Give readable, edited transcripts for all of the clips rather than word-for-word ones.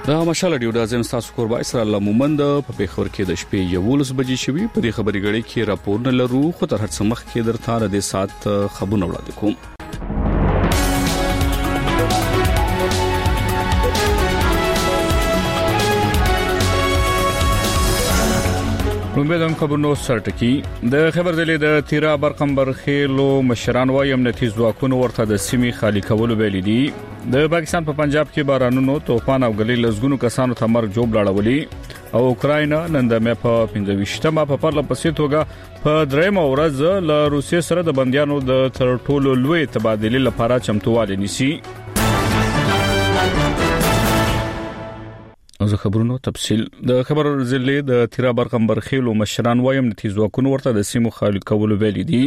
دا مشال ډیو د ازم تاسو قربا اسرائیل مومند په پیښور کې د شپې 11 بجې شوي په دې خبري غړي کې راپور نه لرو خو تر هڅه مخ کې درته د سات خبرونه وړاندې کوم. رومبدم خبرونو سرټکی د خبر دلې د تیرا برقمبر خېلو مشران وايي امنیتي ځواکونو ورته د سیمې خالی کولو ویلي دي. د پاکستان په پنجاب کې بارانونو توفان او غلې لزګونو کسانو ته مرګ جوړ لاړولي او اوکراینا نن د مې په 15مه په پرله پسې توګه په درېمه ورځ له روسیې سره د بنديانو د تر ټولو لوی تبادلې لپاره چمتووالی نیسي. از خبرونو تفصیل د خبر ضلع د تیرا برقمبر خېلو مشران وايي امنیتي ځواکونو ورته د سیمو خالی کولو ویلي دي.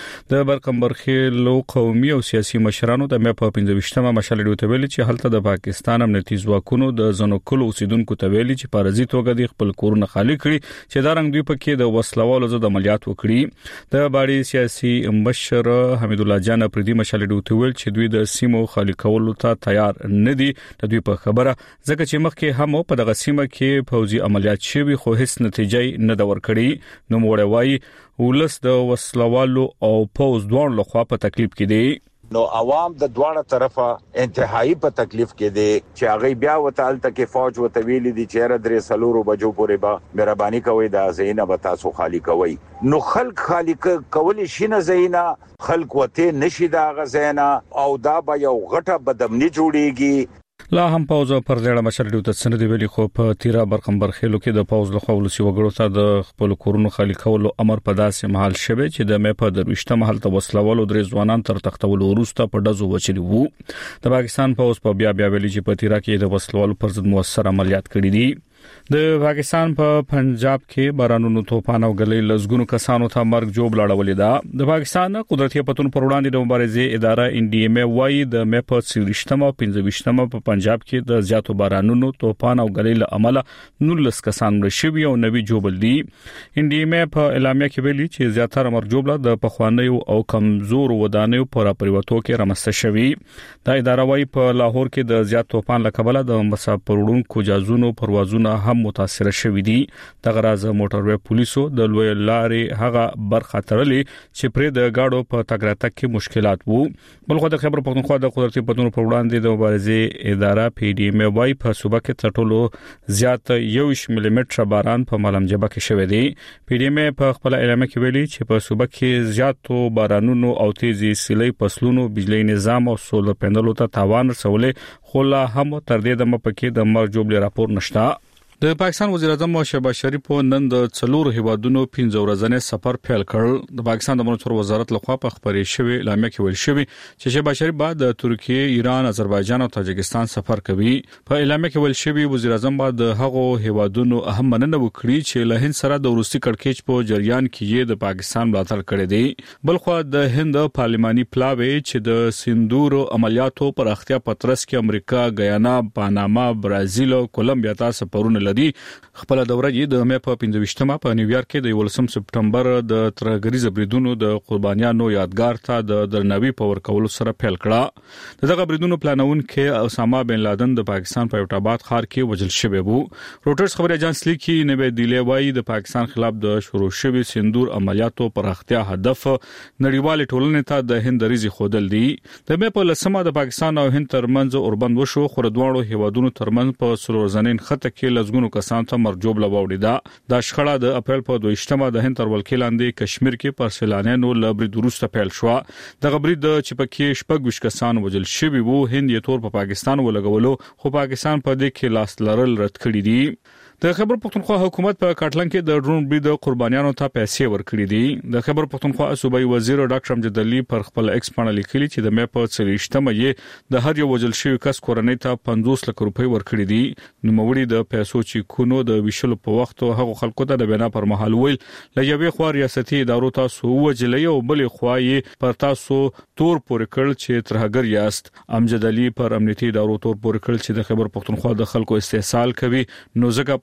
د برقمبر خېلو قومي او سیاسي مشرانو د مې په 15مه مشال ډیو ویلي چې هلته د پاکستان امنیتي ځواکونو د زنوکلو اوسیدونکو ته ویلي چې پارازي توګه د خپل کورونه خالی کړي چې دا رنګ دوی پکې د وسلوالو ضد عملیات وکړي. د باړي سیاسي مشر حمید الله جان پردي مشال ډیو ویل چې دوی د سیمو خالی کولو ته تیار نه دي. د دوی په خبره ځکه چې مخکې هم په دغه سیمه کې فوزي عملیات شوي خو هیڅ نتیجه نه دا ورکړي. نو موږ وایي ولس د وسلوالو او فوز دوه لخوا په تکلیف کې دي. نو عوام د دوه طرفه انتهایی په تکلیف کې دي چې هغه بیا وتعال ته فوج وتویل دي چې را درې سلورو بجو پورې به مهرباني کوي د زینه به تاسو خالی کوي. نو خلک خالی کولی شي نه زینه خلک وته نشي دا غزینه او دا به یو غټه بدامني جوړيږي. لا هم پاوز پر ځړه مشر ډیو ته سند ویلي خو په تیرا برقمبر خېلو کې د پاوز لخوا ولسی وګړو ته د خپل کورونو خالی کولو امر په داسې محل شوه چې د مې په درويشته محل ته وسلوالو درې ځوانان تر تختولو وروسته په دزو وچلی وو. د پاکستان پاوز په بیا ویلي چې په تیرا کې د وسلوالو پر ضد موثر عملیات کړي دي. د پاکستان په پنجاب کې بارانونو توفان او غلې لزګونو کسانو ته مرګ جوړ لاړولې ده. د پاکستان قدرتي پتون پر وړاندې د مبارزې اداره NDMA وايي د مې په 30مه او 15مه په پنجاب کې د زیاتو بارانونو توفان او غلې له امله 19 کسان مړ شوي او 90 جوړل دي. NDMA په اعلامیه کې ویلي چې زیاتره مرګ جوړه د پخوانیو او کمزور ودانیو پر پریوتو کې رامسته شوي. دا اداره وايي په لاهور کې د زیات توفان لکبله د مسافرونکو جازونو پروازونه هم متاثر شوي دي. دغه راز موټروي پولیسو د لوی لارې هغه برخه تړلې چې پرې د گاډو په تګ راتګ کې مشکلات وو. بلخو د خبر پښتونخوا د قدرتي پتون پر وړاندې د مبارزې اداره PDMA وايي په صوبه کې تر ټولو زیات 1 ملي متر باران په ملمجبه کې شوی دی. PDMA په خپل اعلامیه کې ویلي چې په صوبه کې زیاتو بارانونو او تیزی سیلۍ فصلونو بجلی نظام او سولر پینلونو ته تاوان رسولې خو لا هم تر دې د مپکې د مرګ جوړ راپور نشته. د پاکستان وزیر اعظم شهباز شریف نن د څلور هیوادونو 15 ورځې سفر پیل کړ. د پاکستان د امنیت وزارت لخوا په خبرې شوې اعلامیه کې ویل شوی چې شهباز شریف بعد د ترکیه، ایران، آذربایجان او تاجکستان سفر کوي. په اعلامیه کې ویل شوی وزیر اعظم بعد د هغو هیوادونو اهم مننه وکړي چې له هند سره د روسي کړکېچ په جریان کې یې د پاکستان ملاتړ کړی دی. بلخو د هند پارلماني پلاوی چې د سندور عملیاتو پر اختیا پترس کې امریکا، غیانا، پاناما، برازیل او کولمبیا ته سفرونه لري. خپل دوره یې د مې په 15مه په نیویارک کې د 18 سپټمبر د ترهګریز بریدونو د قربانیانو یادګار ته د درناوي په ورکولو سره پیل کړه. دغه بریدونو پلانون کې اسامه بن لادن د پاکستان په ایټاباد ښار کې وژل شوی وو. روټرز خبري اژانس لیکي نوې دیلی وايي د پاکستان خلاف د شروع شوی سندور عملیاتو پر اختیا هدف نړیوال ټولنې ته د هند ریزي خودل دي. د مې په لسمه د پاکستان او هند ترمنځ اوربند وشو خو د دوه هیوادونو ترمنځ په سلورزنین خطه کې لزګونو کسان ته مرجوب لوړی دا. د شخړه د اپریل په 22مه د هند تر ولکې لاندې کشمیر کې پر سیلانیانو لبري دروسته پیل شو. د غبري د چپکې شپږ کسان وژل شوی وو. هند یې تور په پاکستان ولګولو خو پاکستان په دې کې لاس لرل رد کړی دي. د خبر پښتونخوا حکومت په کاټلن کې د ډرون برید قربانیانو ته پیسې ورکړي دي. د خبر پښتونخوا صوبایي وزیر ډاکټر امجد علي پر خپل ایکس باندې لیکلي چې د مې په 30مه یې د هر یو وژل شوی کس کورنۍ ته 50 لک روپۍ ورکړي دي. نو موري د پیسو چې کونو د ویشلو په وخت هغه خلکو ته د بنا پر مهال ویل لږه خو ریاستي ادارو تاسو وجلې او بلې خوای پر تاسو تور پور کړل چې ترهګر یاست. امجد علي پر امنیتي ادارو تور پور کړل چې د خبر پښتونخوا د خلکو استحصال کوي. نو ځکه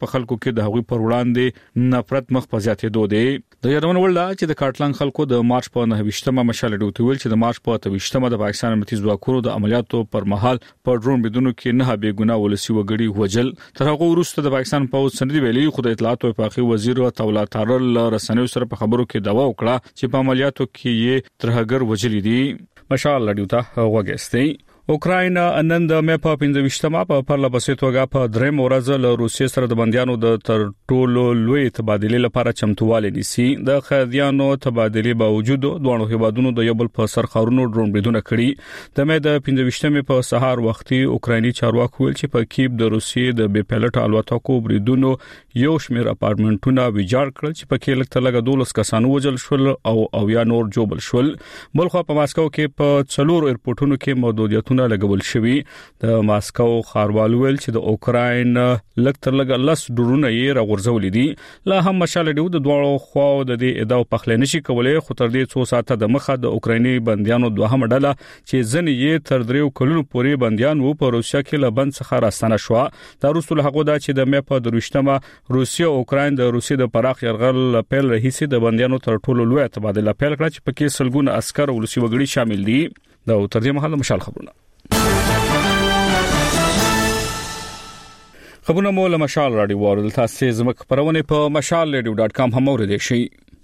په خلکو کې د هغوی پر وړاندې نفرت مخ په زیاتېدو دی. د یادونه وړ ده چې د کاټلان خلکو د مارچ په 9مه مشال ډیوټ ویل چې د مارچ په 23مه د پاکستان امنیتي ځواکونو د عملیاتو پر مهال په ډرون بدونو کې نه به ګناه ولسی وګړي وجل. تر هغه وروسته د پاکستان پوځ سندې ویلي خو د اطلاعات او وفاقي وزیر تولا تارل رسنیو سره په خبرو کې داوا وکړه چې په عملیاتو کې یې ترهګر وجل دي. مشال ډیوټ وګستي. اوکراین نن د مې په 25مه په پرله پسې توګه په دریم ورځ له روسیې سره د بنديانو د تر ټولو لوی تبادله لپاره چمتووالی نیسي. د قیدیانو تبادله باوجود دوه هیوادونو د یو بل په سر خارونو ډرون بریدونه کړي. د مې د 25مه په سهار وختي اوکرایني چارواکو ویل چې په کیب د روسیې د بي پایلټ الوتکو بریدونو یو شمېر اپارټمنټونه ویجاړ کړل چې په کې لکه 12 کسان وژل شول او یا نور جوړل شول. بلخو په ماسکو کې په 4 ایرپورټونو کې محدودیت لګول شوی. د ماسکو ښاروالو ویل چې د اوکراین لکتر لګ لس ډرونه یې راغورځولې دي. لا هم مشال ډیو د دوه خو د دې ادعا په خله نشي کولای خو تر دې 2 ساعته د مخه د اوکرایني بنديانو دوهم ډله چې ځنې یې تر 3 کلونو پورې بنديان وو په روسیا کې لبند څخه راستنه شو. دا رسول هغه دا چې د مې په 23مه روسیا او اوکراین د روسي د پراخ يرغل پیل رئیس د بنديانو تر ټولو لوی تبادله پیل کړ چې پکې سلګونه عسكر او روسي وګړي شامل دي. دا تر دې مهاله مشال خبرونه مو له مشال راډیو ورل تاسو زموږ خبرونه په mashalradio.com هم اوریدئ شئ.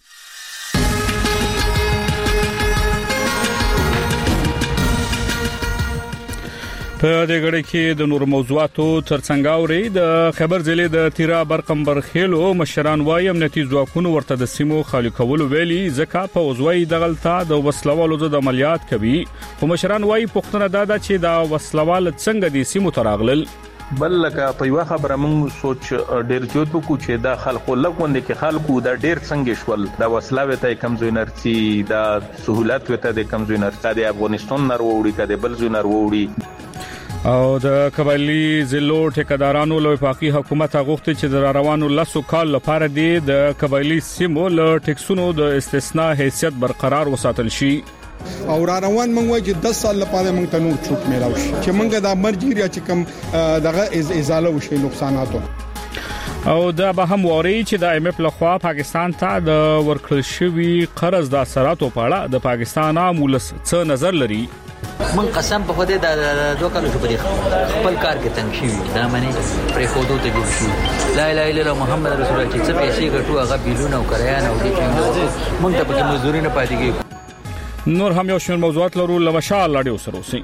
په دې غړي کې د نور موضوعاتو ترڅنګ اوري د خبر ضلع د تیرا برقمبر خېلو مشران وايي امنیتي ځواکونو ورته د سیمو خالي کول ویلي ځکه په وزوي دغلطه د وسلوالو د عملیات کوي. خو مشران وايي پښتنه دا چې دا وسلوال څنګه د سیمو تراغلل. بل لکه په یو خبره موږ سوچ ډیر جوړ وکړو چې دا خلکو لګوند کې خلکو دا ډیر څنګه شول دا وسلاوي ته کمزوینرسي دا سہولت وته د کمزوینرسي د افغانستان نروړي کده بل زینر وړي او د قبایلی ضلعو ټیکدارانو له وفاقي حکومت غوښتي چې د روانو لاسو کال لپاره د قبایلی سیمو له ټیکسونو د استثناء حیثیت برقرار وساتل شي. او روان موږ وایي 10 سال لپاره موږ ته نور چوک میراو شي چې موږ د مرجیریا چې کم دغه ازاله وشي نقصاناتو. او دا به هم ووري چې د IMF لخوا پاکستان ته د ورکړل شوی قرض د اثراتو په اړه د پاکستان عامولس څه نظر لري. من قسم په خوده د دوه کالو په خپل کار کې تنګ شي دا معنی پر خودو ته جوړ شي لا اله الا الله محمد رسول الله چې څه پیسې ګټو هغه بیلونه او کریان او دي چې موږ ته په مزدوري نه پاتې کیږي. نور هم یو شمېر موضوعات لرو له مشال راډیو سره اوسئ.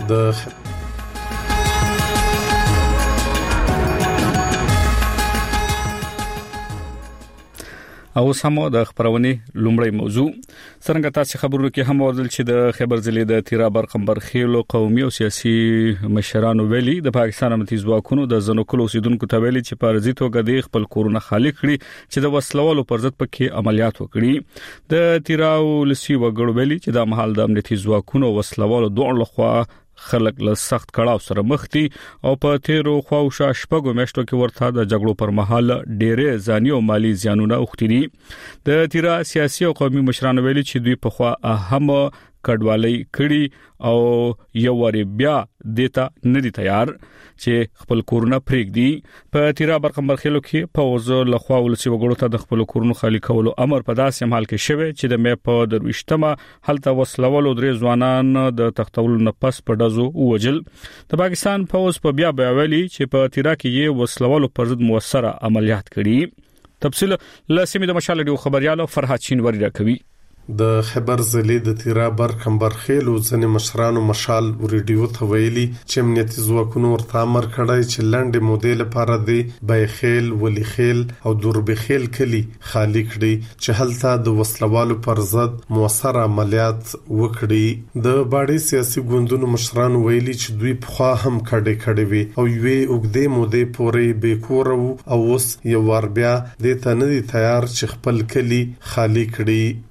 او سمو د خبرونه لومړی موضوع څنګه تاسو خبرونه کې هم ورزل چې د خبر ضلع د تیرا برقمبر خېلو قومي او سیاسي مشرانو ویلي د پاکستان امنیتي ځواکونو د زنوکلو اوسیدونکو ته ویلي چې په رضیت توګه د خپل کورونه خالی کړي چې د وسلوالو پر ضد پکې عملیات وکړي. د تیرا ولسی وګړو ویلي چې د محل د امنیتي ځواکونو وسلوالو دوه لخوا خلک له سخت کړهو سره مخ دي او په تیرو خواوشا شپږو میاشتو کې ورته د جګړو پر مهال ډېرې ځاني او مالی زیانونه اوختي دي. د تیرا سیاسي او قومي مشرانو ویلي چې دوی په خوا اهم کډوالۍ کړي او یو وری بیا دیتا ندي تیار چې خپل کورونه پرېږدي. په تیرا برقمبر خېلو کې پوز لخوا ولسی وګړو ته د خپل کورونو خالی کولو امر په داسې حال کې شوه چې د مې په 23مه هلته وسلوالو درې ځوانان د تختولو نه پس په دزو وجل. د پاکستان پوز په بیا ویلي چې په تیرا کې یې وسلوالو پر ضد موثره عملیات کړي. تفصیل لسمې د مشال ډیو خبريالو فرحات شینواری راکوي. د خبر ضلع د تیرا برقمبر خېلو ځنې مشرانو مشال ریډیو ته ویلي چې امنیتي ځواکونو ورته امر کړی چې لنډې مودې لپاره د بایخیل ولی خیل او دوربخیل کلی خالی کړي چې هلته د وسلوالو پر ضد موثر عملیات وکړي. د باډي سیاسي ګوندونو مشرانو ویلي چې دوی په خوا هم کډې وي او یوې وګدې مودې پورې بیکور او اوس یو ور بیا د تندي تیار چې خپل کلی خالی کړي. باډي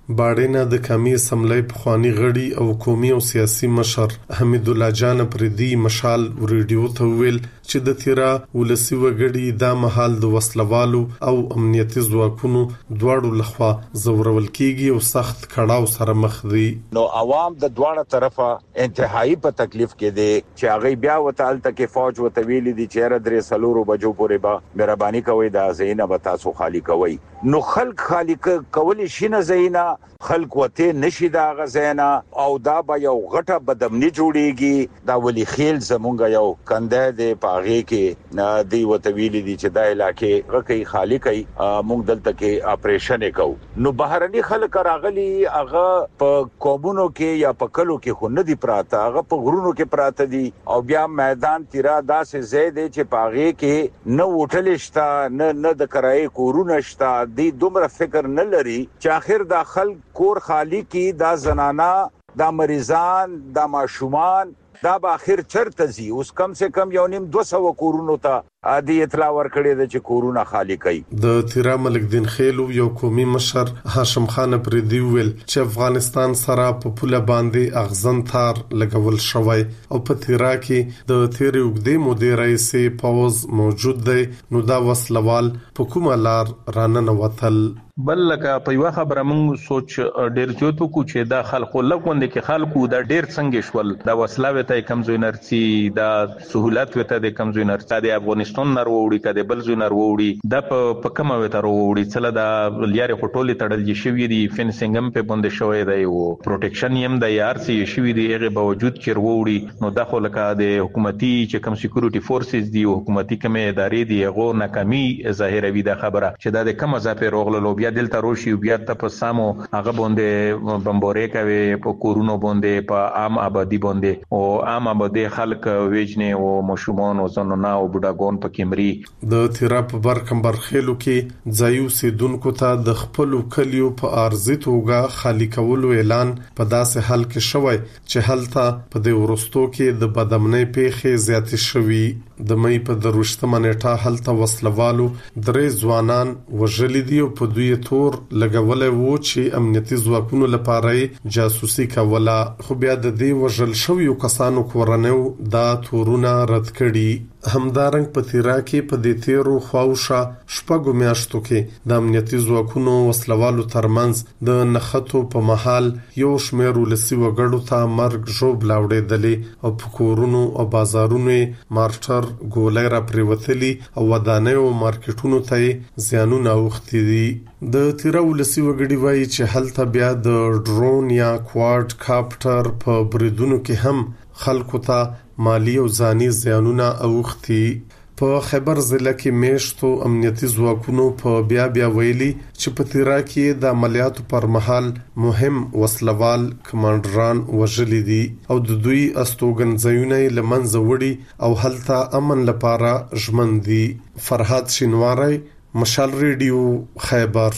وینا د قومي اسمبلی پخوانی غړي او قومي او سیاسي مشر حمید الله جان پردي مشال ریډیو ته ویل چې د تیرا ولسی وګړي د محل د وسلوالو او امنیتي ځواکونو دواړو لخوا زورول کیږي او سخت کړهو سره مخ دي. نو عوام د دواړه طرفه انتهایی په تکلیف کې دي چې هغه بیا وتعال تک فوج وتویل دي چې درې سلورو بجو پورې به مهرباني کوي د زینه به تاسو خالی کوي. نو خلق خالق کولی شي نه زینا خلق وته نشي دا غزینا او دا به یو غټه بدمنی جوړیږي. دا ولی خیل زمونږ یو کنده دی پاغه کې دی وتویل دي چې دا علاقې غکې خالقي مونږ دلته کې اپریشن وکاو. نو بهرني خلک راغلي هغه په قومونو کې یا په کلو کې خو نه دی پراته هغه په غرونو کې پراته دي او بیا میدان تیرا داسې زید چې پاغه کې نه وټلشتا نه د کرای کورونه شتا دی دومره فکر نه لري چې اخر د خلک کور خالی کی دا زنانا دا مریضان دا ماشومان دا به اخر چرته زی اوس کم سے کم یو نیم 200 کورونو ته عادي اطلاع ورکړي د چې کورونه خالی کوي. د تیرا ملک دین خیلو یو قومي مشر هاشم خان پردي ویل چې افغانستان سره په پوله باندې اغزن تار لګول شوی او په تیرا کې د تیرې وګدې مودې رئیس پاوز موجود دی نو دا وسلوال په کومه لار رانه وتل. بل لکه په یو خبره موږ سوچ ډیر جوړ کو چې دا خلکو لګوند کې خلکو دا ډیر څنګه شول دا وسلاوي ته کمزوی نرسي دا سہولت وته د کمزوی نرسي د افغانستان نر ووري کده بل زونر ووري د په کومه وته ووري چله دا لیارې خټولې تړل شي دي فینسینګ هم په بند شوی دی او پروټیکشن هم د یار سي شي دي هغه باوجود چې ووري نو د خلکو د حکومتي چې کم سکیورټي فورسز دي او حکومتي کمه ادارې دي هغه ناکامي ظاهروي د خبره چې دا د کومه ځپه روغلو بیا دلته روشي بیا ته په سامو هغه باندې بمبورې کوي په کورونو باندې په عام آبادی باندې او عام آبادی خلک ویجنه او مشومان او زنونه او بډاګون په کیمري د تیرا په برکمبر خېلو کې ځایو سیدونکو ته د خپل کلیو په ارزي توګه خالی کولو اعلان په داسې حال کې شوی چې هلته په د ورستو کې د بدامنۍ پیښې زیات شوي. د مې په دروشتمه نیټه هلته وسلوالو درې ځوانان وژل دي او په دوی تور لګولې وو چې امنیتي ځواکونو لپاره جاسوسي کوله خو بیا د دې وژل شویو کسانو کورنیو دا تورونه رد کړي. همدارنګ په تیرا کې په دې تیرو خواوشه شپږو میاشتو کې د امنیتي ځواکونو وسلوالو ترمنځ د نخښتو په محل یو شمېر ولسی وګړو ته مرګ ژوب لاوړېدلې او په کورونو او بازارونو مارټر ګولې را پریوتلي او ودانیو مارکیټونو ته زیانونه اوختي دي. د تیرا ولسی وګړي وایي چې هلته بیا د ډرون یا کوارډ کاپټر په بریدونو کې هم خلکو ته مالی او ځاني زیانونه اوختي. په خیبر ضلع کې میشتو امنیتي ځواکونو په بیا ویلي چې په تیرا کې د عملیاتو پر مهال مهم وسلوال کمانډران وژلي دي او د دوی استوګنځایونه لمنځه وړي او هلته امن لپاره ژمن دي. فرحات شینواری، مشال ریډیو، خیبر.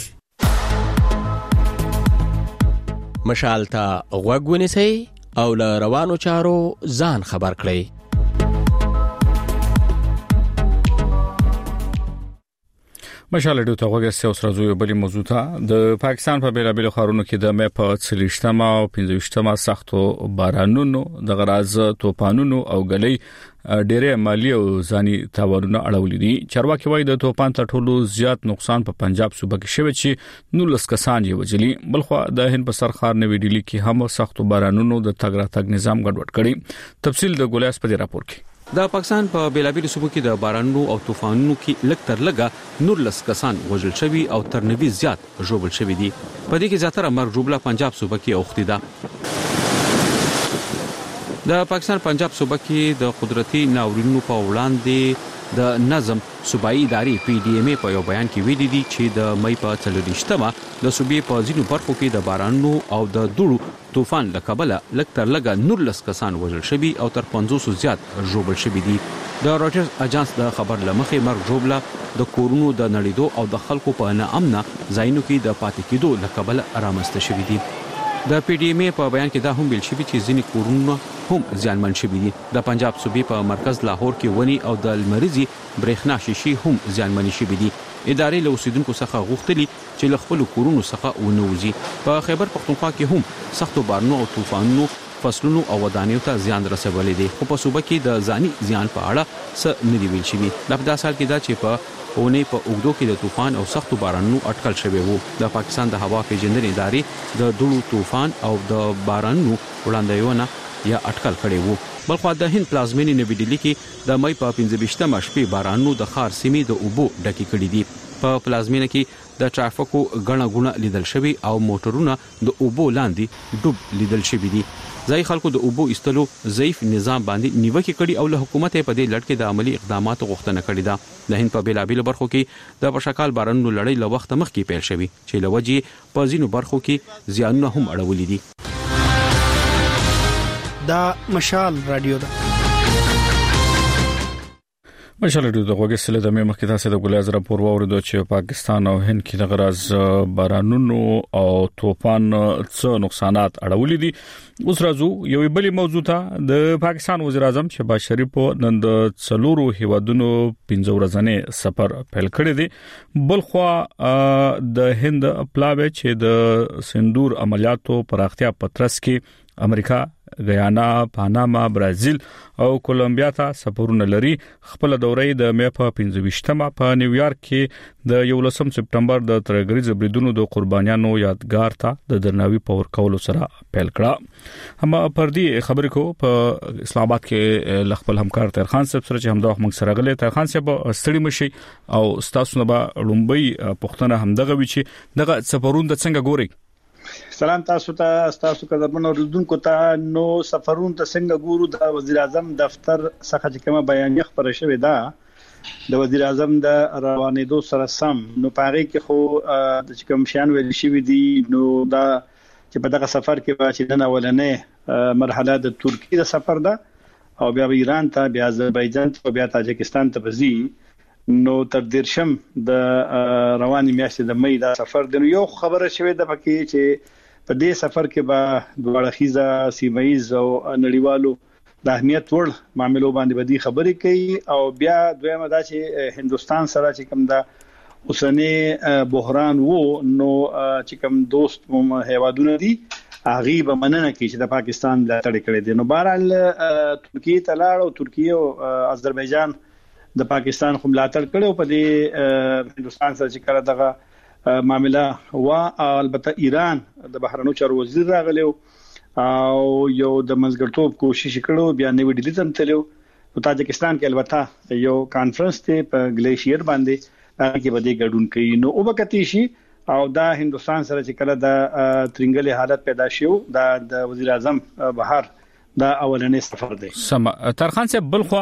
مشال ته غوږ ونیسئ او له روانو چارو ځان خبر کړئ. مشال ډیو ته وګورئ چې اوس راځو بلې موضوع ته. د پاکستان په بیلابل ښارونو کې د مې په 30 او 15 سختو بارانونو د غراز توپانونو او غلې ډېرې مالی او ځاني تاوانونه اړولې دي. چارواکي وایي د توپان تر ټولو زیات نقصان په پنجاب صوبه کې شوی چې 19 کسان یې وژلي. بلخو د هند په سرخار نوې ډیلی کې هم سختو بارانونو د تګ راتګ نظام ګډوډ کړي. تفصیل د ګولیاس په راپور کې. د پاکستان په بیلابل صوبو کې د بارانونو او طوفانونو کې لږ تر لږه 19 کسان وژل شوي او تر 90 زیات ژوبل شوي دي. په دې کې زیاتره مرګ ژوبله پنجاب صوبه کې اوختي ده. د پاکستان پنجاب صوبه کې د قدرتي ناورینونو په وړاندې د نظم صوبایي ادارې PDMA په یو بیان کې ویلي دي چې د مې په 24مه د صوبې په ځینو برخو کې د بارانونو او د دوړو طوفان له کبله لږ تر لږه 19 کسان وژل شوي او تر 500 زیات ژوبل شوي دي. د رويټرز اجانس د خبر لمخې مرګ ژوبله د کورونو د نړیدو او د خلکو په ناامنه ځایونو کې د پاتې کېدو له کبله رامنځته شوي دي. د PDMA په بیان کې دا هم ویل شوی چې ځینې کورونه هم زیانمن شوي دي. د پنجاب صوبې په مرکز لاهور کې ونی او د لمریزي برېښنا شیشې هم زیانمن شوي دي. ادارې له اوسیدونکو څخه غوښتلي چې له خپل کورونو څخه ونوځي. په خیبر پختونخوا کې هم سختو بارانونو او طوفانونو فصلونو او ودانیو ته زیان رسولی دی، خو په صوبه کې د ځاني زیان په اړه څه نه دی ویل شوي. لا په دا سال کې دا چې په اونۍ په اوږدو کې د طوفان او سختو بارانونو اټکل شوی وو. د پاکستان د هوا پیژندنې ادارې د دوړو طوفان او د بارانونو وړاندوینه یا اټکل کړی وو. بلخو د هند پلازمینې نوې ډیلي کې د مې په 15 شپې بارانونو د ښار سیمې د اوبو ډکې کړې دي. په پلازمینه کې د ټرافیکو غڼه غونه لیدل شوی او موټرونه د اوبو لاندې ډوب لیدل شوی دي. ځای خلکو د اوبو ایستلو ضعیف نظام باندې نیوکه کړي او له حکومت په دې لړ کې د عملی اقداماتو غوښتنه کړې ده. د هند په بیلابیلو برخو کې د پشکال بارانونو لړۍ له وخت مخکې پیل شوی چې له وجې په ځینو برخو کې زیانونه هم اړولي دي. دا مشال رادیو ده. مشال رادیو د غوږی سره د مخکې تاسو د ګولای زره پور وورید چې پاکستان او هند کې د غراز بارانونو او طوفان څه نقصانات اړولې دي. اوس راځو یو بل موضوع ته. د پاکستان وزیر اعظم شهباز شریف نن د څلورو هیوادونو 15 ورځې سفر پیل کړی دی. بلخوا د هند پلاوی چې د سندور عملیاتو پراختیا پترس کې امریکا، غیانا، پاناما، برازیل او کولمبیا ته سفرونه لري. خپل دورې د مې په 25مه په نیویارک کې د 11 سپټمبر د ترګریز بریدونو د قربانیانو یادګار ته د درناوي پور کولو سره پیل کړه. هم پر دې خبرې کو په اسلام آباد کې خپل همکار طاهر خان صاحب سره چې همدا موږ سره غلې. طاهر خان صاحب ستړي مشي او تاسو نه به لومبي پښتنه همدغه وی چې دغه سفرونه د څنګه ګوري. سلام تاسو قدرمنو اوریدونکو ته. نو سفرون ته څنګه ګورو، د وزیر اعظم دفتر څخه چې کومه بیانیه خبره شوې ده د وزیر اعظم د روانېدو سره سم، نو پاره کې خو د کوم شان ویل شوې دي. نو دا چې په دغه سفر کې به چې د اولنې مرحله د ترکیه د سفر ده او بیا ایران ته، بیا آذربایجان ته، بیا تاجکستان ته بزي. نو تر دیرشم د رواني میاشتې د مې دا سفر دی. یو خبره شوې ده پکې چې په دې سفر کې به دوړخیزه سیمایز او نړیوالو د اهمیت ور معاملو باندې بدی خبرې کوي. او بیا دویمه دا چې هندستان سره چې کوم دا اوسنی بحران وو، نو چې کوم دوست هیوادونه دي هغه به مننه کوي چې د پاکستان ملاتړ کړي دي. نو بهرحال ترکیه ته لاړ او ترکیه او آذربایجان د پاکستان خو ملاتړ کړو په دې هندستان سره چې کړه دغه معاملې وا. البته ایران د بهرنیو چارو وزیر راغلی او یو د منځګړتوب کوشش کړو، بیا نوې ډیلی ته تلو. او تاجکستان کې البته یو کانفرنس ته په ګلیشیر باندې هغه کې بده ګډون کوي. نو او وکتی شي او دا هندستان سره چې کړه د ترنګلې حالت پیدا شو، دا د وزیر اعظم بهر دا اولنې سفر دی. سم ترخان صاحب، بلخوا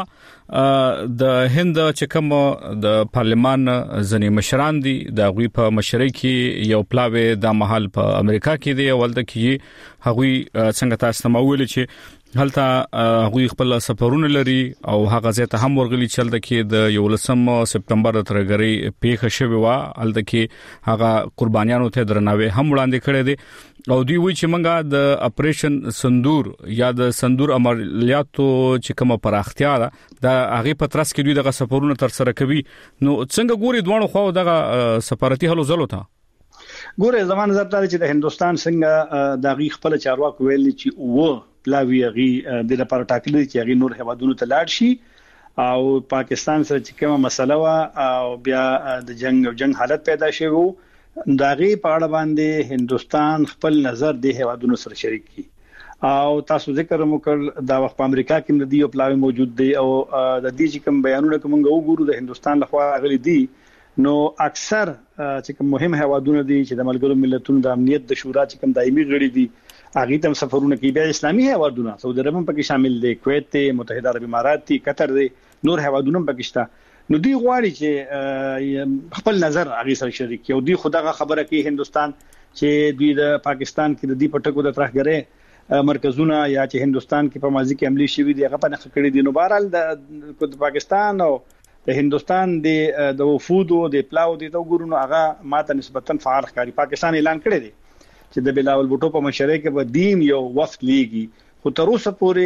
د هند چې کوم د پارلمان ځنی مشران دي د غوی په مشرۍ کې یو پلاوی د محل په امریکا کې دی. ولته کې هغوی څنګه تاسو مو ویل چې هلته هغوی خپل سفرونه لري او هغه ځای ته هم ورغلي چې هلته کې د 11 سپټمبر د ترګری پیښه شوې و. هلته کې هغه قربانیانو ته درناوی هم وړاندې کړی دی او دوی وی چې منګه د اپریشن سندور یا د سندور عملیاتو چې کومه پراختیا ده د هغه پترس کې دوی دغه سفرونه تر سره کوي. نو څنګه ګوري دوه خو دغه سفارتي هلو زلو ته ګوره زمانه زړه چې د هندستان څنګه د غي خپل چارواکو ویل چې و پلاوی غي د لپاره ټاکلي چې غي نور هوادونو ته لاړ شي او پاکستان سره چې کومه مسله وا او بیا د جنگ حالت پیدا شوه داغي په اړه باندې هندستان خپل نظر د هوادونو سره شریک کی. او تاسو ذکر وکړ دا وخت په امریکا کې د دیو پلاوی موجود دی او د دې چې کوم بیانونه کوم وګورو د هندستان لخوا غلي دي. نو اکثر چې کوم مهم هوادونه دي چې د ملګرو ملتونو د امنیت د شورا چې کوم دایمي غړي دي هغه تم سفرونه کوي. بیا اسلامي هوادونه سعودي عرب هم پکې شامل دي، کویت، متحده عرب امارات، قطر دي، نور هوادونه هم پکې شته. نو دی غواړي چې خپل نظر هغه سره شریک یو دی خدغه خبره کوي هندستان چې دوی د پاکستان کې د دې پټکو د ترخګره مرکزونه یا چې هندستان کې په ماضي کې عملی شوی دی هغه په نخ کړی دي. نو بهرحال د پاکستان او د هندستان د وفود او د پلاو د وګورونو هغه ماته نسبتا فعال ښکاری. پاکستان اعلان کړی دی چې د بلاول بوټو په مشرۍ کې به دیم یو وفد لیږي، خو تر اوسه پورې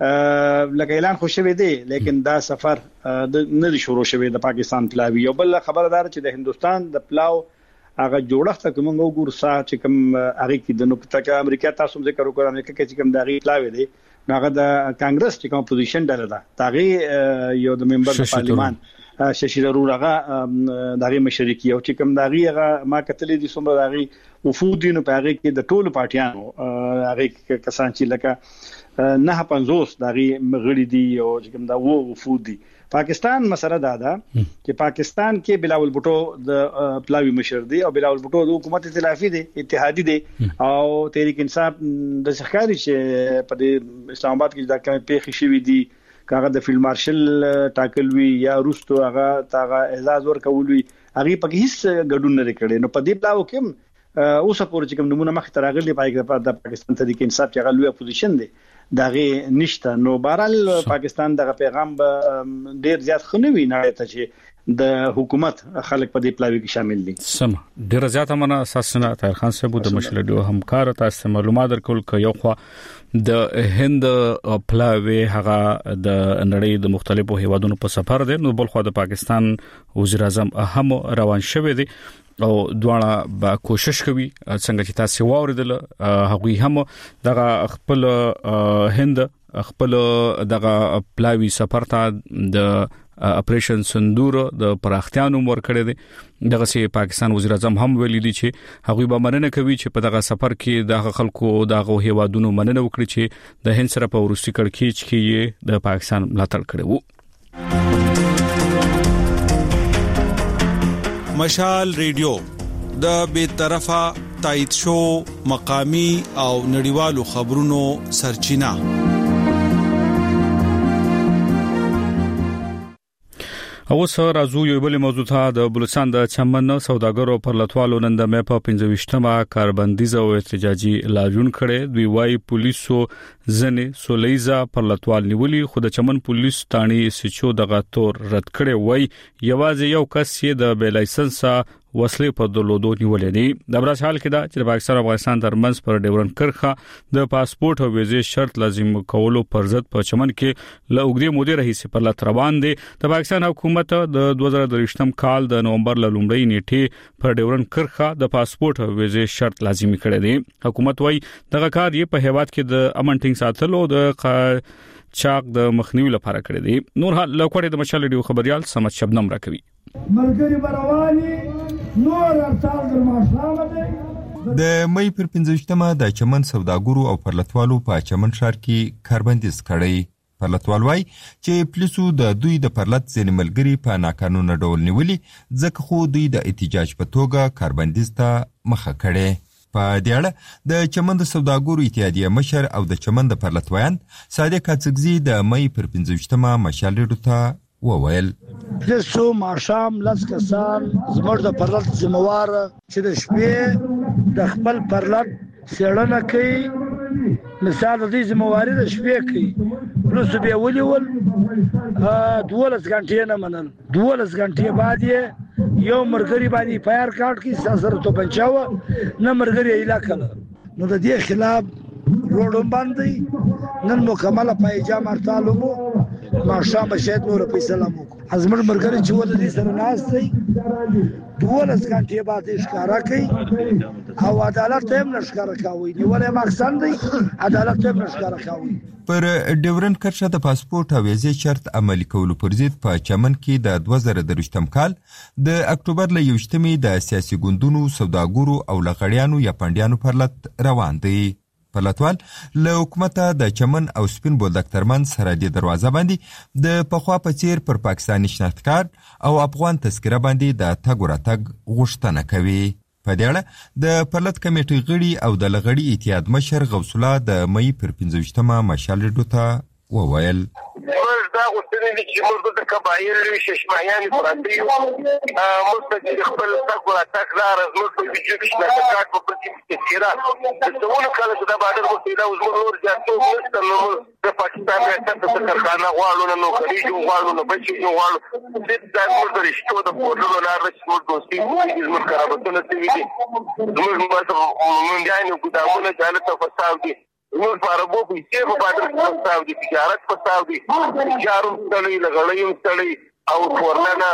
لکه اعلان خو شوی دی لیکن دا سفر نه شروع شوی د پاکستان پلاوی. یو بل خبردار چې د هندستان د پلاو هغه جوړښت کوم وګور سا چې کوم هغه کې د نقطه کې امریکا تاسو ذکر وکړ امریکا کې چې کوم د هغه پلاوی دی هغه د کانګرس چې کوم پوزیشن ډله ده تاغي یو د ممبر د پارلیمان ششي ضرور هغه دغه مشرکی او چې کوم دغه ما کتلې دي څومره دغه وفود نو په هغه کې د ټولو پارټیانو هغه کسان چې لکه نه 50 دغه مغړي دي او چې کوم دا وفود دي. پاکستان مسله دا ده چې پاکستان کې بلاول بوټو د پلاوی مشر دی او بلاول بوټو د حکومت ائتلافي دی اتحادي دی او تحریک انصاف د ښکاری چې په اسلام آباد کې دا کوم پیښې شوې دي کاغه د فیلډ مارشل ټاکلوي یا روستو هغه تاغه اعزاز ورکولوي هغه په هیڅ ګډون نه کړي. نو په دې پلاو کې اوس پورې چې کوم نمونه مخ تراغلي پای د پاکستان تحریک انصاف چې غلوي اپوزیشن دی دغه نشته. نو بهرال پاکستان دغه پیغام ډیر زیات خنوي نه ته چې د حکومت خلک په دې پلاوی کې شامل دي. سم ډیر زیات امانه اساسنه طاهر خان صاحب د مشرډو همکار تاسو معلومات درکول ک یو خو د هند پلاوی هغه د نړۍ د مختلفو هیوادونو په سفر دی نو بل خو د پاکستان وزیر اعظم هم روان شوی دی او دواړه با کوشش کوي څنګه چې تاسو واوریدل هغه هم دغه خپل هند خپل دغه پلاوی سفر ته د اپریشن سندور د پراختیانو ور کړی دی دغه سي پاکستان وزیر اعظم هم ویلي دي چې هغه به مننه کوي چې په دغه سفر کې د خلکو دغه هیوادونو مننه وکړي چې د هند سره په ورستي کړکېچ کې د پاکستان ملاتړ کړی وو. مشال ریډیو د بې طرفه تایید شو مقامی او نړیوالو خبرونو سرچینه. او سره راځو یو بل موضوع ته د بلوچستان د چمن سوداګرو پر لټوالو نن د مې په 15مه کاربندیز او احتجاجي لاجون کړي دوی وايي پولیسو ځنې سولیزا پر لټوال نیولي خو د چمن پولیس تانی سچو دغه تور رد کړي وای یوازې یو کس یې د بې لایسنس وسلې په دلودو نیولې دي. د برس حال کې دا چې پاکستان او افغانستان ترمنځ پر ډیورن کرخه د پاسپورت او ویزې شرط لازم کولو پر ضد په چمن کې له اوږدې مودې راهیسې پر لټ روان دي. د پاکستان حکومت د 2023م کال د نومبر ل لومړۍ نیټې پر ډیورن کرخه د پاسپورت او ویزې شرط لازمي کړی دی. حکومت وايي دغه کار یې په هیواد کې د امن ټینګ ساتلو د چاق د مخنیوي لپاره کړی دی. نور حال لکوړې د مشال ډیو خبريال سمت شبنم راکوي. ملګری برواني نور ارتال د ماشامه د مې پر 15مه د چمن سوداګرو او پرلتوالو په چمن ښار کې کاربندیز کړی. پرلتوال وايي چې پولیسو د دوی د پرلت ځینې ملګری په ناقانونه ډول نیولي ځکه خو دوی د احتجاج په توګه کاربندیز ته مخه کړي. په دې اړه د چمن د سوداګرو اتحادیه مشر او د چمن د پرلتویان صادق اڅګزي د مې پر 15مه مشال ریډیو ته وویل لسو ماشام لس کسان زموږ د پرلت ذمہوار چې د شپې د خپل پرلت سیړنه کوي مثال د ذمہواری د شپې کوي پلس به ولول 12 غنټې نه منل 12 غنټې بعد یو مرګري باندې فایر کارت کې سره تو پنځاو نه مرګري علاقه نو د دې خلاف روډم باندې نن مکمله پایجام ارتالو مو ماشام شهید نور فیصله مو ازمر مرګري چې ول دې سره ناس دی 12 غنټې بعد ښکارا کوي او عدالت هم نشکاره کوي نیولې مقصد دی عدالت هم نشکاره کوي. پر ډیورن کرښه د پاسپورت او ویزې شرط عملي کولو پر ضد په چمن کې د 2023م کال د اکتوبر ل 21مې د سیاسي ګوندونو سوداګرو او لغړیانو یا پندیانو پر لټ روان دي. پرلتوال له حکومت د چمن او سپین بولدک ترمنځ سرحدي دروازه باندې د پخوا په څیر پر پاکستاني شناخت کارت او افغان تذکره باندې د تګ ورتګ غوښتنه کوي. په دې اړه د پرلت کمیټې غړي او د لغړی اتحاد مشر غوث الله د مې پر 15مه مشال ریډیو ته وویل دا غوښتنې دي چې موږ د قبایل لوي ششمایان پراته مستقل خپل تګ ورتګ لار زموږ په وجود کې شناخت کارت په پرتې کې د څومره کله چې دا باندې غوښتنه دا اوس موږ ورځو نشته نو د پاکستان ریاست د کارخانه غواړو نو خلیج غواړو نو بچي غواړو د موږ د رښتو د پورلو لار چې موږ دوستي زموږ کارابتونه سوي دي زموږ مونږ ګانو ګدامونه جالت او فساد دي زموږ فارمو پیسې په بادر پستاو دي، تجارت پستاو دي، تجارم ستړي لغړیو ستړي او ورننه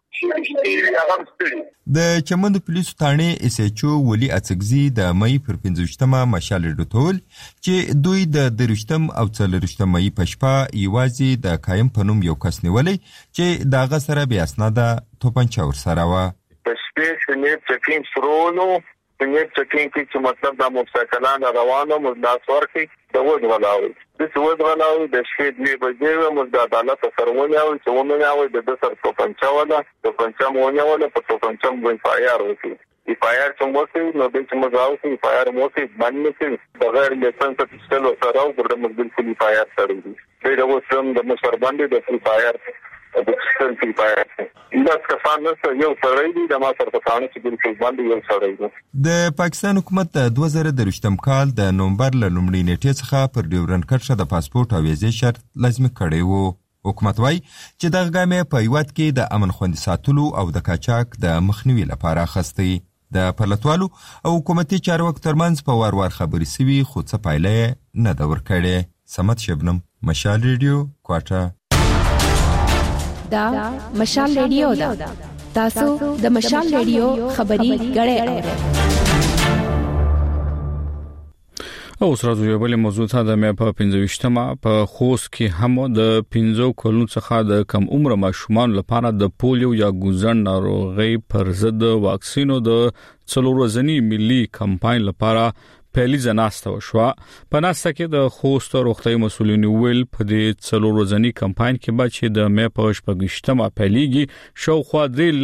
د چمن د پولیسو تانې اس ایچ او ولی اڅګزي د مې پر 15مه مشال ډټول چې دوی د 30 او 40 مې پښپا یوازې د قائم پنوم یو کس نیولې چې داغه سره بیا اسناده توپنچا ور سره و سپیس نه چکین سرونو څنګه چکین چې مطلب د موټرسایکلانو روانو مزداس ورکي د ود ولاوي د څه ولاوي د شپې دی بجې مزد عدالت سرونه او چې ومنه او د سر توپنچا ولا توپنچا مونږ ولا په توپنچا مو فایر وکي فایر څنګه نو د چې مزاو چې فایر مو چې باندې چې بغیر لیسنس تشتل سره او د مزدل فلی فایر سره دي دا وسم د مشر باندې د فلی فایر د تشتل فلی فایر دا څنګه څنګه یو سره دی د ما سره په ثاني چې د باندې یو سره دی د پاکستان حکومت د 2023 کال د نومبر ل لومړۍ نیټې څخه پر ډیورن کټ د پاسپورت او ویزې شرط لازمي کړی وو. حکومت وايي چې دغه ګامې په هیواد کې د امن خوندي ساتلو او د قاچاق د مخنیوي لپاره اخیستی. د پلتوالو او حکومتي چارواکو ترمنځ په وار خبرې سوي خو څه پایله نه ده ورکړې. سمت شبنم، مشال ریډیو، کوټه. دا مشال ریډیو ده. تاسو د مشال ریډیو خبري غړې اورئ. او سره یو بل موضوع ته د مې په 25مه په خوست کې هم د 15 کلونو څخه د کم عمر ماشومان لپاره د پولیو یا ګوزن ناروغي پر ضد واکسینو د څلورځنی ملي کمپاین لپاره پهلی ځناسته وشوه. په ناسته کې د خوست روغتي مسولین ویل په دې څلورځنی کمپاین کې به چې د مې په 28مه پهلیږي شاوخوا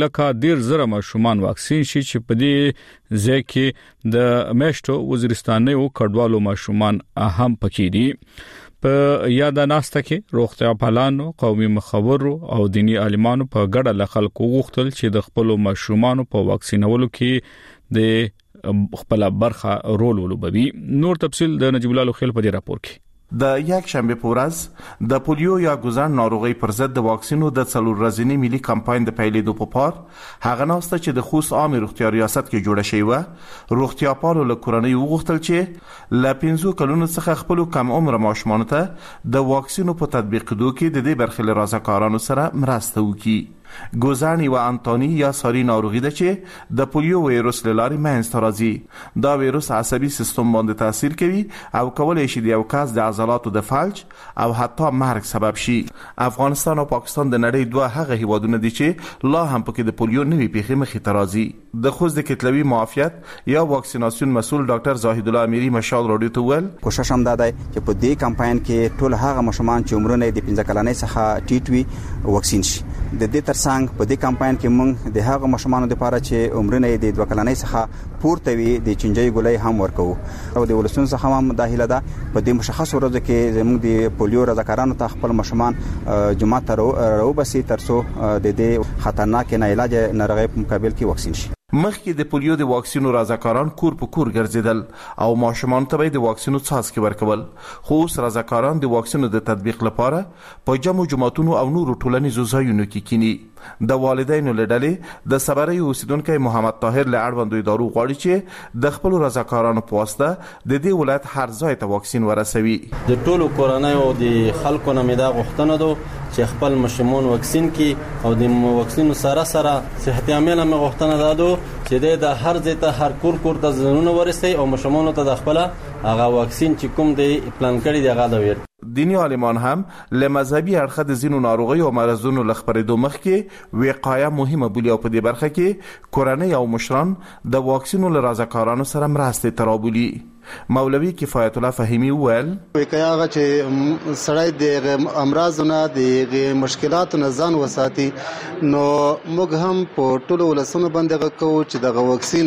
3,000 ماشومان واکسین شي چې په دې ځای کې د میشتو وزیرستاني او کډوالو ماشومان اهم پکې دي. په یاد ناسته کې روغتیا پالانو، قومي مخورو او دینی عالمانو په ګډه له خلکو غوښتل چې د خپل ماشومان په واکسینولو کې د خپل برخه رول ولوبوي. نور تفصيل د نجیب الله خیل په دې راپور کې. د یک شنبه په ورځ د پولیو یا ګوزن ناروغي پر ضد د واکسینو د څلورځنی ملي کمپاین د پیلېدو په پار هغه ناسته چې د خوست عامه روغتیا ریاست کې جوړه شوی و روغتیا پالو له کورنۍ وغوښتل چې ل 15 کلونو څخه خپل کم عمر ماشومان ته د واکسینو په تطبیق دوه کې د دې برخې له رضاکارانو سره مرسته وکړي. ګوزن و انټونی یا ساری ناروغي ده چې د پولیو وایروس لاري منځ راځي. دا وایروس عصبي سیستم باندې تاثیر کوي او کولای شي د یو کس د عضلاتو د فلج او حتی مرګ سبب شي. افغانستان او پاکستان د نړۍ دوه هغه هیوادونه دي چې لا هم پکې د پولیو نوي پیښې مخې ته راځي. د خوست د کتلوي معافیت یا واکسیناسیون مسول ډاکټر زاهد الله امیری مشال رادیو ته ویل کوشش هم ده چې په دې کمپاین کې ټول هغه ماشومان چې عمرونه د 15 کلنۍ څخه ټیټوي واکسین شي. د دې ترڅنګ په دې کمپاین کې موږ د هغه ماشومانو لپاره چې عمرونه د 2 کلنۍ څخه پورته وي د چنجي ګولۍ هم ورکو او د ولسون څخه هم داخله ده. په دې مشخص ورځ کې زموږ د پولیو رضاکارانو ته خپل ماشومان جماعت ته راوبسي ترڅو د دې خطرناک نه علاج ناروغي په مقابل کې واکسین شي. مخکې د پولیو د واکسینو رضاکاران کور په کور ګرځیدل او ماشومان ته د واکسینو څاڅکي ورکول. خو اوس رضاکاران د واکسینو د تطبیق لپاره په جمع جماعتونو او نورو ټولنیزو ځایونو کې کینی. د والدینو لړلې د صبري اوسیدونکو محمد طاهر له اړوندو ادارو غواړي چې د خپل رضاکارانو په واسطه د دې ولایت هر ځای ته واکسین ورسوي. د ټولو کورنۍ او د خلکو نه مې دا غوښتنه ده چې خپل ماشومان واکسین کړي او د واکسینو سره صحت عامه مې غوښتنه ده چې د هر ځای ته هر کور ته ځنونه ورسي او ماشومان ته د خپل هغه واکسین چې کوم دی پلان کړی دی هغه دا ویر. دینی عالمان هم له مذهبي اړخه د زینو ناروغي او مرزونو لخبرېدو مخکې وقایه مهمه بولی او په دې برخه کې کورنۍ او مشران د واکسینو له رضاکارانو سره مرسته ترابولي. مولوی کفایت الله فهیمی ویل وقایه چې سړی د امراضونو د مشکلاتو نه ځان وساتي نو موږ هم په ټولو ولسونو باندې کوو چې د واکسین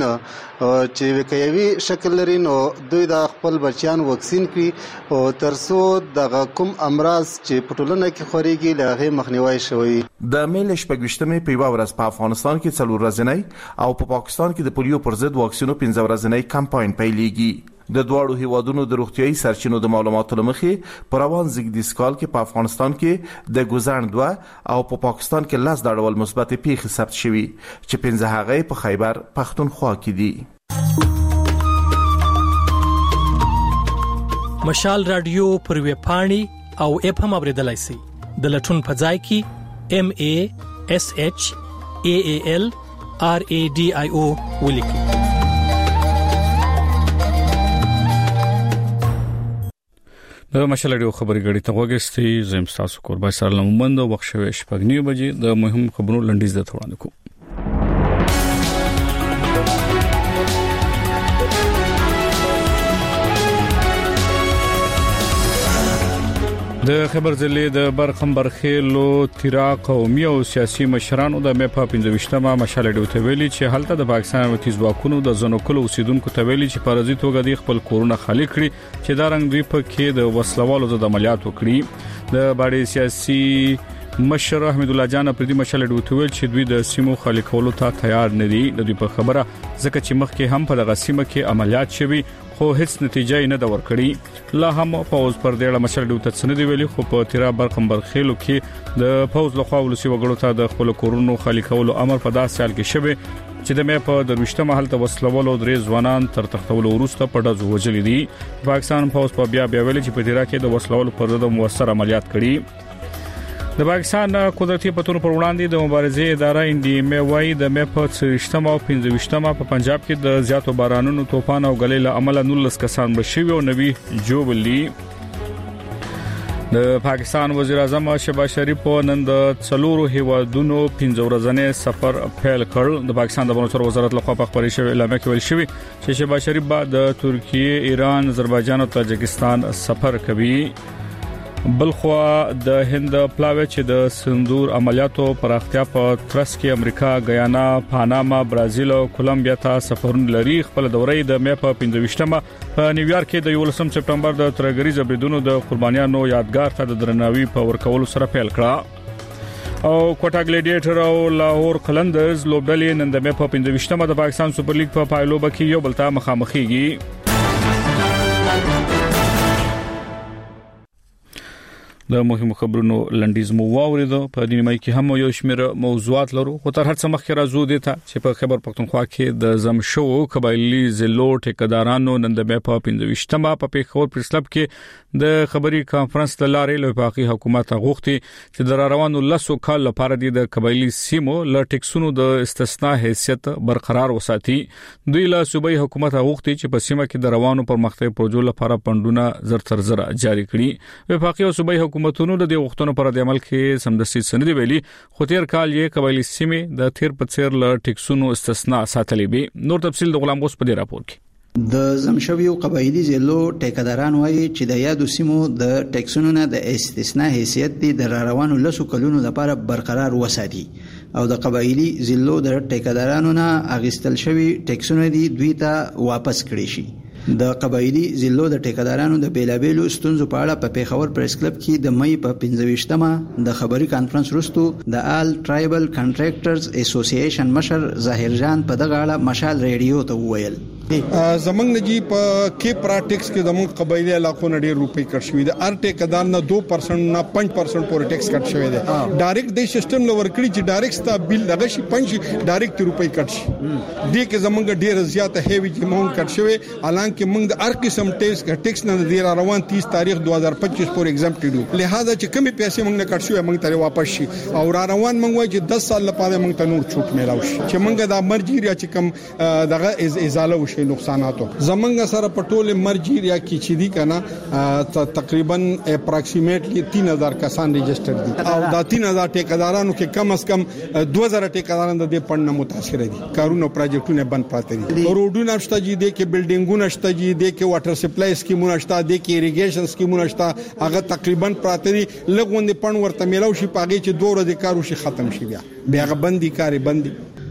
چې وقایوي شکل لري نو دوی د خپل بچیان واکسین کړي او ترڅو د کوم امراض چې په ټولنه کې خوريږي له هغه مخنیوي شوی. د میل شپږشتمې په ورځ په افغانستان کې څلور ورځې او په پاکستان کې د پولیو پر ضد واکسینو 15 ورځې کمپاین پیلېږي. د دوړو هیوادونو د روغتيایي سرچینو د معلوماتو لمخې پر روان زیږدیز کال کې په افغانستان کې د ګوزن 2 او په پاکستان کې 10 ډول مثبت پیښې ثبت شوي چې 15 هغه په خیبر پختونخوا کې دي. مشال رادیو پر ویب پاڼې او اپ هم اوریدلای شئ. د لټون په ځای کې MASHALRADIO ولیکئ. د مشال رادیو خبري غړي ته وګورئ. زم تاسو قربای سره لمند وخت شوي شپږ بجې د مهم خبرونو لنډیز د وړاندې کوم. د خبر ضلع د برخمبر خېلو تیرا قومي او سیاسي مشرانو د مې په 15مه مشال رادیو ته ویلي چې هلته د پاکستان امنیتي ځواکونو د زنوکلو اوسیدونکو ته ویلي چې پرځي توګه د خپل کورونه خالی کړي چې دا رنګ دوی په کې د وسلوالو د عملیات وکړي. د باندې سیاسي مشر احمد الله جان پر دې مشال رادیو ته ویل چې دوی د سیمو خالی کولو ته تیار نه دي. د دوی په خبره ځکه چې مخکې هم په دغه سیمه کې عملیات شوي خو هیڅ نتیجه نه دا ورکړي. لا هم فوز پر دې مشال رادیو ته څنګه دی ویلي خو په تیرا برخمبر خېلو کې د فوز لخوا ولسی وګړو ته د خپل کورونو خالی کولو امر په داسې حال کې شوه چې د مې په درويشته محل ته وسلوالو درې ځوانان تر تختولو وروسته په ډزو وجلې دي. پاکستان فوز په بیا ویلي چې په تیرا کې د وسلوالو پر ضد موثر عملیات کړي. د پاکستان قدرتي پتون پر وړاندې د مبارزې اداره NDMA وايي د مې په 13مه او 15مه په پنجاب کې د زیاتو بارانونو طوفان او غلې له امله 19 کسان بشوي او نوي جوړلي. د پاکستان وزیر اعظم شهباز شریف نن د څلورو هیوادونو 15 ورځې سفر پیل کړ. د پاکستان د بهرنیو وزارت لخوا په خبري شوی اعلان کې ویل شوی چې شهباز شریف بعد د ترکیه، ایران، آذربایجان او تاجکستان سفر کوي. بلخوا د هند پلاوی چې د سندور عملیاتو پراختیا په ترڅ کې امریکا، غیانا، پاناما، برازیل او کولمبیا ته سفرونه لري. خپل دورې د مې په 15مه په نیویارک کې د 11 سپټمبر د ترګریز بریدونو د قربانیانو یادګار ته د درناوي په ورکولو سره پیل کړه. او کوټا ګلیډیټر او لاهور قلندرز لوبډلې نن د مې په 15مه د پاکستان سپر لیګ په پایلوبه کې یو بل ته مخامخېږي. د مهمو خبرونو لنډیز مو واوریدو. په دې نیمه کې هم یو شمېر موضوعات لرو خو تر هر څه مخکې راځو دي ته چې په خبر پښتونخوا کې د زمشو قبایلی ضلعو ټیکدارانو نن د مې په 15مه په پیښور پریس کلب کې د خبري کانفرنس لارې له وفاقي حکومت غوښتي چې د روانو لسو کال لپاره د قبایلی سیمو ل ټیکسونو د استثناء حیثیت برقرار وساتي. دوی له صوبایي حکومت غوښتي چې په سیمه کې د روانو پرمختګ پروژو لپاره پندونه زر تر زر جاری کړي. وفاقي او صوبایي حکومتونو د دې غوښتنو پر د عمل کې سمدستي سندې ویلي خو تیر کال یې قبایلی سیمې د تیر په څیر ل ټیکسونو استثناء ساتلې به. نور تفصیل د غلام غوس په دې راپور کې. د زمشویو قبایلی ضلعو ټیکداران وایي چې د یادو سیمو د ټیکسونو نه د استثناء حیثیت د روانو لسو کلونو لپاره برقرار وساتي او د قبایلی ضلعو د ټیکدارانو نه اغستل شوی ټیکسونه دي دوی ته واپس کړي شي. د قبایلی ضلعو د ټیکدارانو د بیلابېلو ستونزو په اړه په پیښور پریس کلب کې د مې په 15مه د خبري کانفرنس وروسته د آل ټرایبل کنټراکټرز اسوسییشن مشر ظاهر جان په دغه اړه مشال رادیو ته وویل زمنګ نجی په کې پراټکس کې د مون قبایلی علاقو نه ډېر روپۍ کټ شوې ده. ار ټیکدار نه 2% نه 5% پورې ټیکس کټ شوې ده. ډایرکټ د سیستم لور کړی چې ډایرکټ ستا بیل دغه شي 5 ډایرکټ روپۍ کټ شي. دې کې زمنګ ډېر زیاته هیوی اماونت کټ شوې. حالانکه موږ د هر قسم ټیکس نه د روان 30 تاریخ 2025 پورې ایگزامپټډ وو. لہذا چې کمی پیسې موږ نه کټ شوې موږ ته واپس شي او روان موږ وایي چې 10 سال لپاره موږ ته نور چھوٹ میلاو شي چې موږ د مرجیریا چې کم دغه ازاله وشي نقصاناتو. زمنګ سره پټول مرجیریا کې چې دي کنه تقریبا اپروکسیمیټلی 3000 کسان ريجستره دي او دا 3000 ټیکدارانو کې کم از کم 2000 ټیکداران د دې پړنه متاثر دي. کارونه پروجیکټونه بند پاتې دي. روډونه شته دي کې بلډینګونه شته دي کې واټر سپلای سکیمونه شته دي کې اریګیشن سکیمونه شته هغه تقریبا پراته دي. لګوند پړن ورته میلاو شي پاږي چې 2 ورځې کارو شي ختم شي بیا غبندي کاری بندي.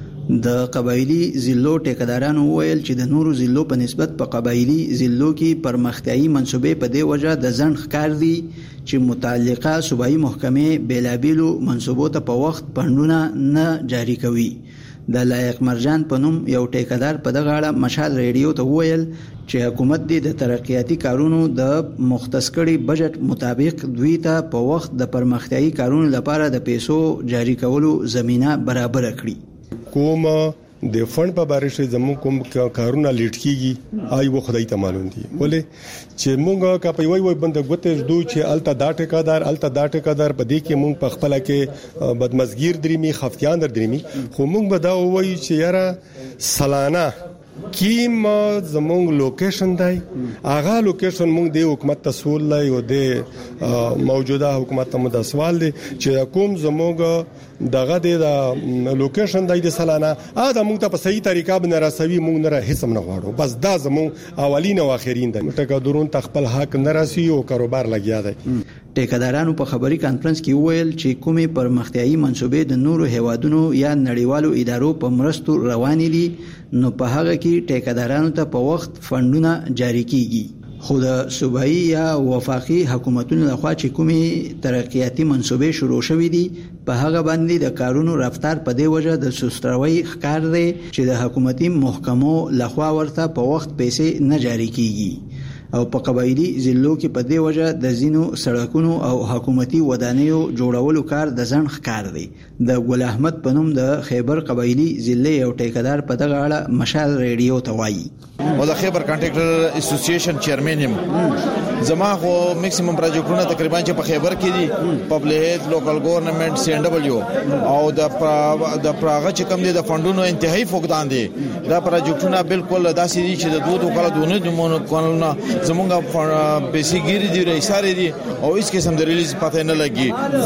د قبایلی ضلعو ټیکدارانو ویل چې د نورو ضلعو په نسبت په قبایلی ضلعو کې پرمختیايي منصوبې په دې وجه د ځنډ ښکار دي چې متعلقه صوبایي محکمې بیلابېلو منصوبو ته په وخت پندونه نه جاری کوي. د لایق مرجان په نوم یو ټیکدار په دغه اړه مشال رادیو ته ویل چې حکومت د ترقیاتي کارونو د مختص کړي بجټ مطابق دوی ته په وخت د پرمختیايي کارونو لپاره د پیسو جاری کولو زمينه برابر کړي. کوم د فند په باره کې زموږ کوم کارونه لیټ کیږي آی و خدای ته معلوم دي ولې چې مونږه کا په وای بند غوته دوی چې الته دا ټیکادار په دې کې مونږ په خپل کې بدمزګیر درېمي خفتیان درېمي خو مونږ به دا وای چې یاره سالانه کیم زمونږ لوکیشن دی هغه لوکیشن مونږ د حکومت تسول لای او د موجوده حکومت ته مد سوال دی چې کوم زمونږ دغه د لوکیشن دی د سالانه دا مونږ ته په صحیح طریقه باندې راسوي مونږ نه هیڅ نه غواړو بس دا زمونږ اولین او اخرین دی مټکا درون تخپل حق نه راسي او کاروبار لګیا دی ټیکدارانو په خبري کانفرنس کې ویل چې کومي پرمختیايي منسوبې د نورو هیوادونو یا نړیوالو ادارو په مرستو روانې دي نو په هغه کې ټیکدارانو ته په وخت فندونه جاری کیږي خو د صوبایي یا وفاقي حکومتونو لخوا چې کومي ترقیاتي منسوبې شروع شوې دي په هغه باندې د کارونو رفتار په دی وجه د سستروي ښکار دی چې د حکومتي محکمو لخوا ورته په وخت پیسې نه جاری کیږي او په قبایلی ضلعو کې په دې وجه د زینو سړکونو او حکومتي ودانیو جوړولو کار د ځن ښکار دی د ګل احمد پنوم د خیبر قبایلی ضلع یو ټیکدار په دغه اړه مشال ریډیو ته وایي او د خیبر کانټراکټر اسوسییشن چیرمن یم زما خو میکسیمم پروجیکټونه تقریبا چې په خیبر کې دي پبلک لوکل ګورنمنت سی ان ډبلیو او د پراغه چې کم دي د فندونو انتهایی فقدان دي دا پروجیکټونه بالکل داسې دي چې د دوه کال دونه مونږ کولونه زمونږه بیسیګری دی رئیساره دي او هیڅ قسم د ریلیز پته نه لګي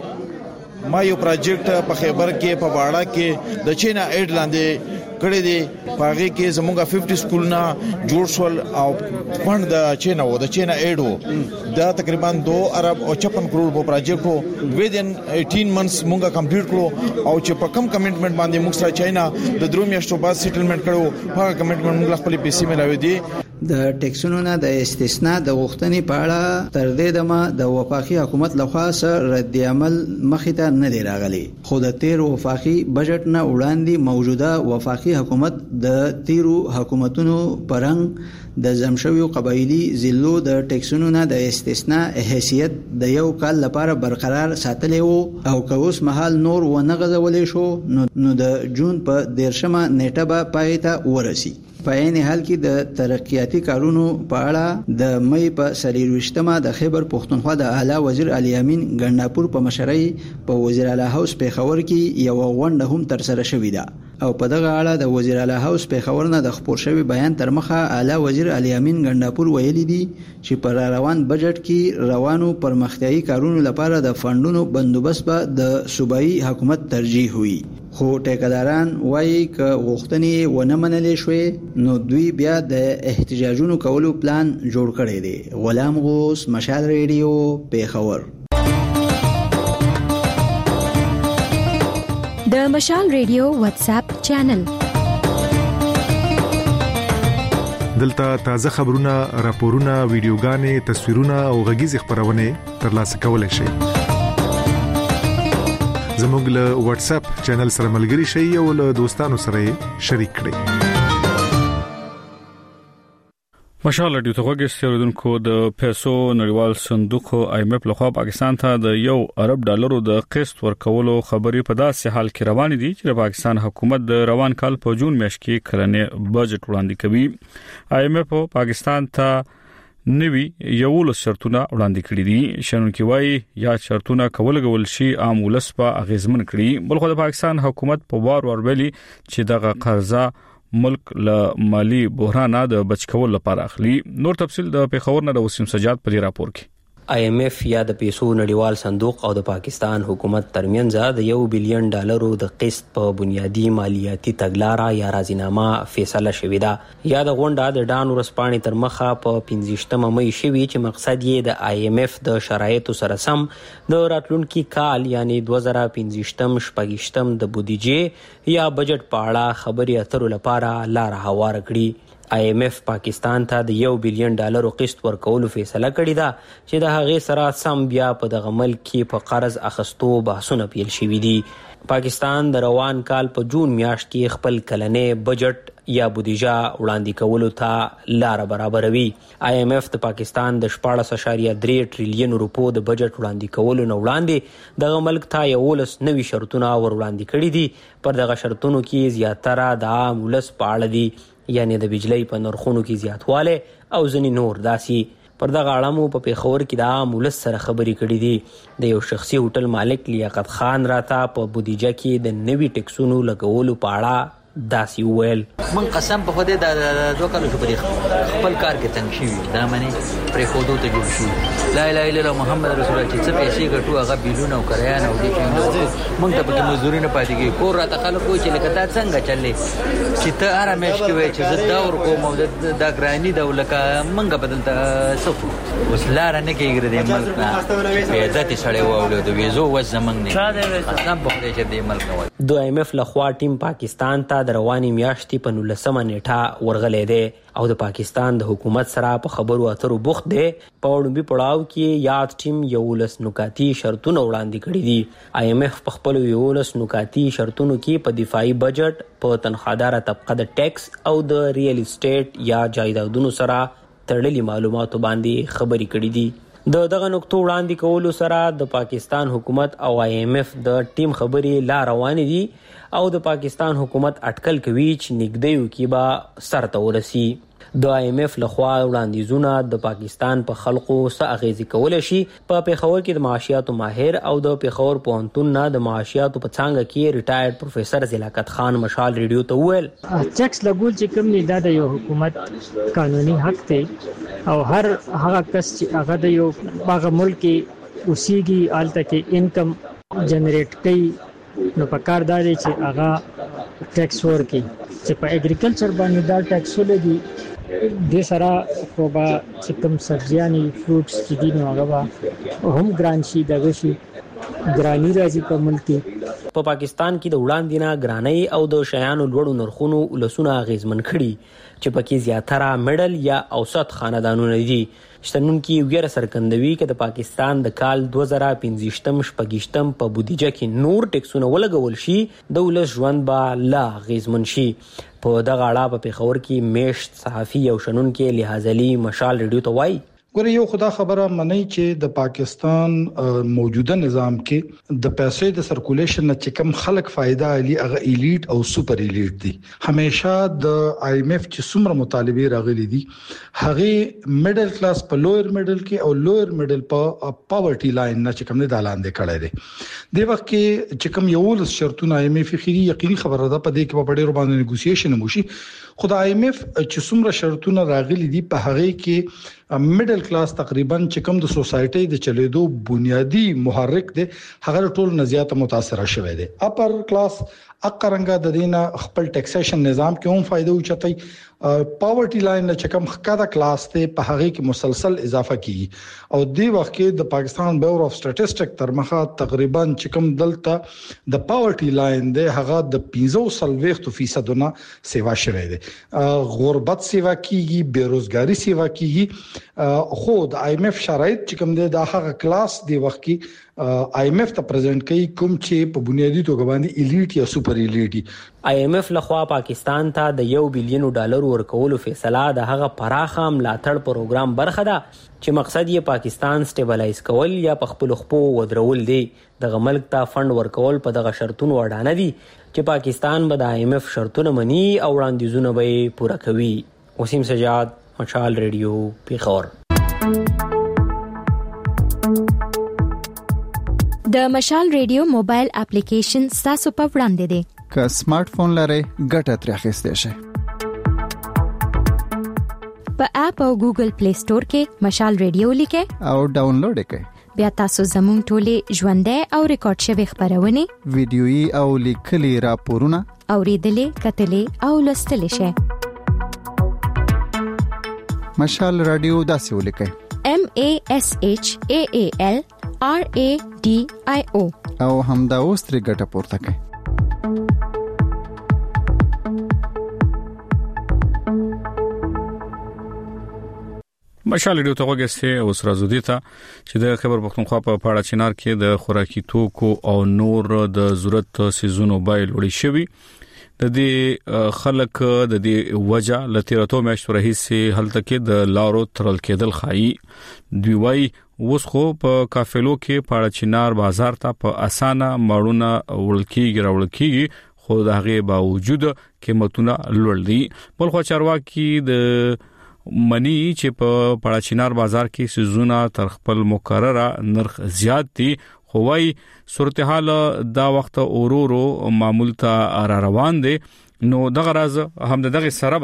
خو ما یو پروجیکټ په خیبر کې په باړه کې د چینا ایډ لاندې کړی دی پاغه کې زمونږه 50 سکولونه جوړ شول او فند د چینا ایډ دا تقریبا 2 ارب او 56 کروڑ په پروجیکټ ویدن 18 منثس مونږه کمپلیټ کړو او چې په کم کمټمنټ باندې موږ سره چینا د درو میاشتو بعد سیټلمنٹ کړو هغه کمټمنټ موږ خپل پیسې ملاوي دي د ټیکسونو نه د استثناء د غوښتنې په اړه تر دې دمه د وفاقي حکومت لخوا سره رد عمل مخې ته نه دی راغلی خو د تیر وفاقي بجټ نه وړاندې موجوده وفاقي حکومت د تیرو حکومتونو پرنګ د زمشوي قبایلی ضلعو د ټیکسونو نه د استثناء حیثیت د یو کال لپاره برقرار ساتلی وو او که اوس مهال نور ونه غځولې شو نو د جون په 13مه نیټه به پای ته ورسی په عین حال کې د ترقیاتي کارونو په اړه د مې په 23مه د خیبر پښتونخوا د اعلی وزیر علي امین ګنداپور په مشرۍ په وزیر اعلی هاوس پیښور کې یو غونډه هم تر سره شوې ده او په دغه اړه د وزیر اعلی هاوس پیښور نه د خبر شوی بیان تر مخه اعلی وزیر علي امین ګنداپور ویلي دي چې پر روان بجټ کې روانو پرمختیايي کارونو لپاره د فندونو بندوبست به د صوبایي حکومت ترجیح وي خو ټیکداران وایي ک غوښتنې ونه منلې شوې نو دوی بیا د احتجاجونو کولو پلان جوړ کړی دی غلام غوث مشال ریډیو پیښور د مشال ریډیو واتس اپ چینل دلته تازه خبرونه راپورونه ویډیوګانې تصویرونه او غږیز خبرونه ترلاسه کولای شئ زموږ له واتس اپ چینل سره ملګري شئ او له دوستانو سره شریک کړئ ماشاءالله ډیو ته وګورئ د پیسو نړیوال صندوق آی ایم ایف لخوا پاکستان ته د $1 د قسط ورکولو خبري په داسې حال کې روان دي چې پاکستان حکومت د روان کال په جون میاشت کې کلنې بجټ وړاندې کوي آی ایم ایف پاکستان ته نوی یو له شرطونه وړاندې کړی دي شنونکي وایي یا شرطونه کول شي عام ولس په اغیزمن کړي بلخو د پاکستان حکومت په وار ویلي چې دغه قرضه ملک له مالی بحران د بچکول لپاره اخلي نور تفصيل د پیښور نه د وسیم سجاد په راپور کې آی ایم ایف یا د پیسو نړیوال صندوق او د پاکستان حکومت ترمنځ د $1 بلین د قسط په بنیادی مالیاتي تګلارې یا راضینامه فیصله شوې ده یا د غونډه د ډان ورسپانې تر مخه په 15مه مې شوې چې مقصد یې د آی ایم ایف د شرایطو سره سم د راتلونکي کال یعنی 2015-16 د بودیجې یا بجټ په اړه خبري اترو لپاره لار هوار کړي IMF پاکستان ته د $1 بلین قسط ورکولو فیصله کړې ده چې د هغې سره سم بیا په دغه ملک کې په قرض اخیستو بحثونه پیل شوي دي. پاکستان د روان کال په جون میاشت کې خپل کلنې بجټ یا بودیجه وړاندې کولو ته لاره برابروي. IMF د پاکستان د 14.3 ټریلیون روپو د بجټ وړاندې کولو نه وړاندې دغه ملک ته 11 نوي شرطونه ور وړاندې کړي دي. پر دغه شرطونو کې زیاتره د عام ولس په اړه دي، یعنی د بجلی په نرخونو کې زیاتوالی او ځینې نور داسې. پر دغه اړه مو په پیښور کې د عام ولس سره خبرې کړې دي. د یو شخصي هوټل مالک لیاقت خان راته په بودیجه کې د نوي ټکسونو لګولو په اړه داسې وویل. من قسم په خدای د 2 کالو شو خپل کار کې تنګ شوي دا منی پرې خودو ته جوړ شو. لا اله الا الله محمد رسول الله چې څه پیسې ګټو هغه بیلونه او کریان او دې کې موږ ته پکې مزدوري نه پاتې کیږي. کور راته خلک وایي چې لکه دا څنګه چلې چې ته هر میاشت کې وایي چې زه دا ورکوم او دا ګرانی دا لکه موږ بدلته صفو اوس لاره نه کېږي د ملک نه عزت سړی واولو د ویزو وس زمنګ نه قسم په خدای چې دې ملک نه. د IMF لخوا ټیم پاکستان ته د روانې میاشتې په 19 نیټه ورغلی دی او د پاکستان د حکومت سره په خبرو اترو بوخت دی. په وړاندې پړاو کې یاد ټیم 11 نکاتي شرطونه وړاندې کړي دي. IMF په خپل 11 نکاتي شرطونو کې په دفاعي بجټ، په تنخواداره طبقه د ټیکس او د ریل اسټیټ یا جایدادونو سره تړلي معلوماتو باندې خبرې کړي دي. د دغه نکتو وړاندې کولو سره د پاکستان حکومت او IMF د ټیم خبرې لا روانې دي او د پاکستان حکومت اټکل کوي چې نږدې کې به سرته ورسي. د IMF لخوا وړاندیزونه د پاکستان په خلکو څه اغیزې کولی شي. په پیښور کې د معاشیاتو ماهر او د پیښور پوهنتون نه د معاشیاتو په څانګه کې ریټایرډ پروفیسر زلاقت خان مشال ریډیو ته وویل ټیکس لګول چې کوم نه دا د یو حکومت قانوني حق دی او هر هغه کس چې هغه د یو هغه ملک کې اوسېږي هلته کې انکم جنریټ کوي نو په کار دا دی چې هغه ټیکس ورکړي. چې په اګریکلچر باندې دا ټیکس ولګي د سره خو به چې کوم سبزیانې فروټس چې دي نو هغه به هم ګران شي دغه شي ګرانی راځي په ملک کې. په پاکستان کې د وړاندې نه ګرانۍ او د شیانو لوړو نرخونو ولسونه اغیزمن کړي چې پکې زیاتره میډل یا اوسط خاندانونه دي. شتمنونکي ویره څرګندوي چې د پاکستان د کال 2015-16 په بودیجه کې نور ټکسونه ولګول شي د ولس ژوند به لا اغیزمن شي. په دغه اړه په پیښور کې میشت صحافي او شنونکي لحاظ علي مشال ریډیو ته وایي ګوره یو خدا خبره منئ چې د پاکستان موجوده نظام کې د پیسې د سرکولیشن نه چې کم خلک فائدہ علي هغه ایلیټ او سپر ایلیټ دي. همیشه د IMF چې څومره مطالبه راغلي دي هغه میډل کلاس په لویر میډل کې او لویر میډل په پاورټي لاین نه چې کم نه دالاندې کړي دي. د وخت کې چې کم یو ول شرطونه IMF خېری یقیني خبره ده په دې کې په ډېر باندې نیګوسییشن وشي. خدای IMF چې څومره شرطونه راغلي دي په هغه کې میډل کلاس تقریبا چې کوم د سوسایټي د چلیدو بنیادی محرک دی هغه ټول نزيات متاثر شوه دی. اپر کلاس اقرنګه د دینه خپل ټیکسیشن نظام کې هم فائدہ اوچتای. پاورټي لاین نه چې کوم خکاده کلاس ته په هغه کې مسلسل اضافه کیږي او دی وخت کې د پاکستان بیورو اف سټټیسټک تر مخه تقریبا چې کوم دلته د پاورټي لاین دی هغه د 15% نه سیوا شوه دی. غربت سیوا کیږي، بیروزګاری سیوا کیږي. خو د IMF شرایط چې کوم دی د هغه کلاس دی وخت کې IMF ته پریزنټ کوي کوم چې په بنیادی توګه باندې ایلیټ یا سپر ایلیټ. IMF لخوا پاکستان ته د $1 بلین ورکولو فیصله د هغه پراخه ملاتړ پروګرام برخه ده چې مقصد یې پاکستان سټیبلایز کول یا په خپل خپو ودرول دی. دغه ملک ته فند ورکول په دغه شرطونو وړاندې دي چې پاکستان به د IMF شرطونه مني او وړاندیزونه به پوره کوي. وسیم سجاد، مشال ریډیو، پیښور. د مشال ریډیو موبایل اپلیکیشن تاسو په وړاندې دی. که سمارټ فون لرئ ګټه ترې اخیستئ شئ. په اپ او ګوګل پلی سٹور کې مشال ریډیو لیکئ او ډاونلوډ کړئ. بیا تاسو زموږ ټولې ژوندۍ او ریکارډ شوی خبرونه ویډیويي او لیکلي راپورونه اوریدلې کتلې او لوستلې شئ. مشال رادیو داسې ولیکئ MASHAAL RADIO او همدا اوس ترې ګټه پورته کړئ. مشال ډیو ته وګسته اوس راځو دي ته چې د خبر پختونخوا په پاړه چنار کې د خوراکي توکو او نور د ضرورت سيزونو بایل وړي شوی د دې خلک د دې وجه لتیراتو میاشتو رئیسي هلته کې د لارو ترل کېدل خایي دوی وايي اوس خو په کافلو کې پاړه چنار بازار ته په اسانه ماړونه ورلکیږي خو د هغه باوجود قیمتونه لوړ دي بلخو چارواکي د منی چې په پاړه چنار بازار کې سيزونه تر خپل مقرره نرخ زیات دي خو وايي صورتحال دا وخت اورورو معمول ته را روان دي نو دغه راز هم دغه سره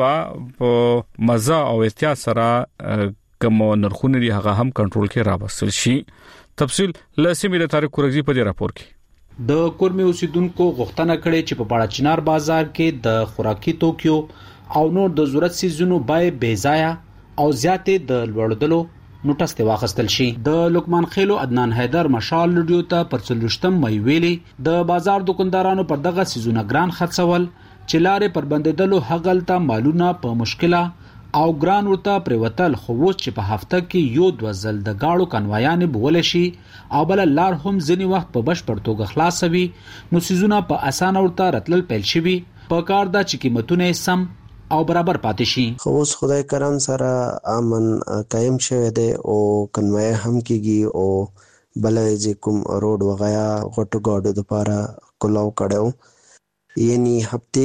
په مزه او احتیاط سره کوم نرخونه دي هغه هم کنټرول کې راوستل شي تفصیل لاسمه له تاریخ کورګزي په دې راپور کې د کورمي اوسیدونکو غوښتنه کړې چې په پاړه چنار بازار کې د خوراکي توکیو او نور د ضرورت سيزونو بای بیزایا او زیاتې د لوړدلو نوټس ته واخستل شي د لقمان خیلو عدنان حیدر مشال لډیو ته پر 30 مې ویلي د بازار دکاندارانو پر دغه سيزونه ګران خرڅول چې لارې پر بندیدلو هغلته مالونه په مشکله او ګران ورته پریوتل خو وڅ چې په هفته کې یو دوزل د گاړو کنوایانې بول شي او بل لار هم ځنی وخت په بشپړ توګه خلاصوي نو سيزونه په اسانه ورته راتلل پیل شي په کار دا چې قیمتونه سم او برابر پاتې شي خو اوس خدای کرم سره امن قائم شوه دی او کنوای هم کیږي او بلې کوم روډ وغیا غټو گاډو د پاره کولاو کړو یعنی هفته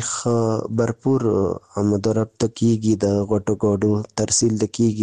کې برپور آمد و رفت کیږي د غټو گاډو ترسیل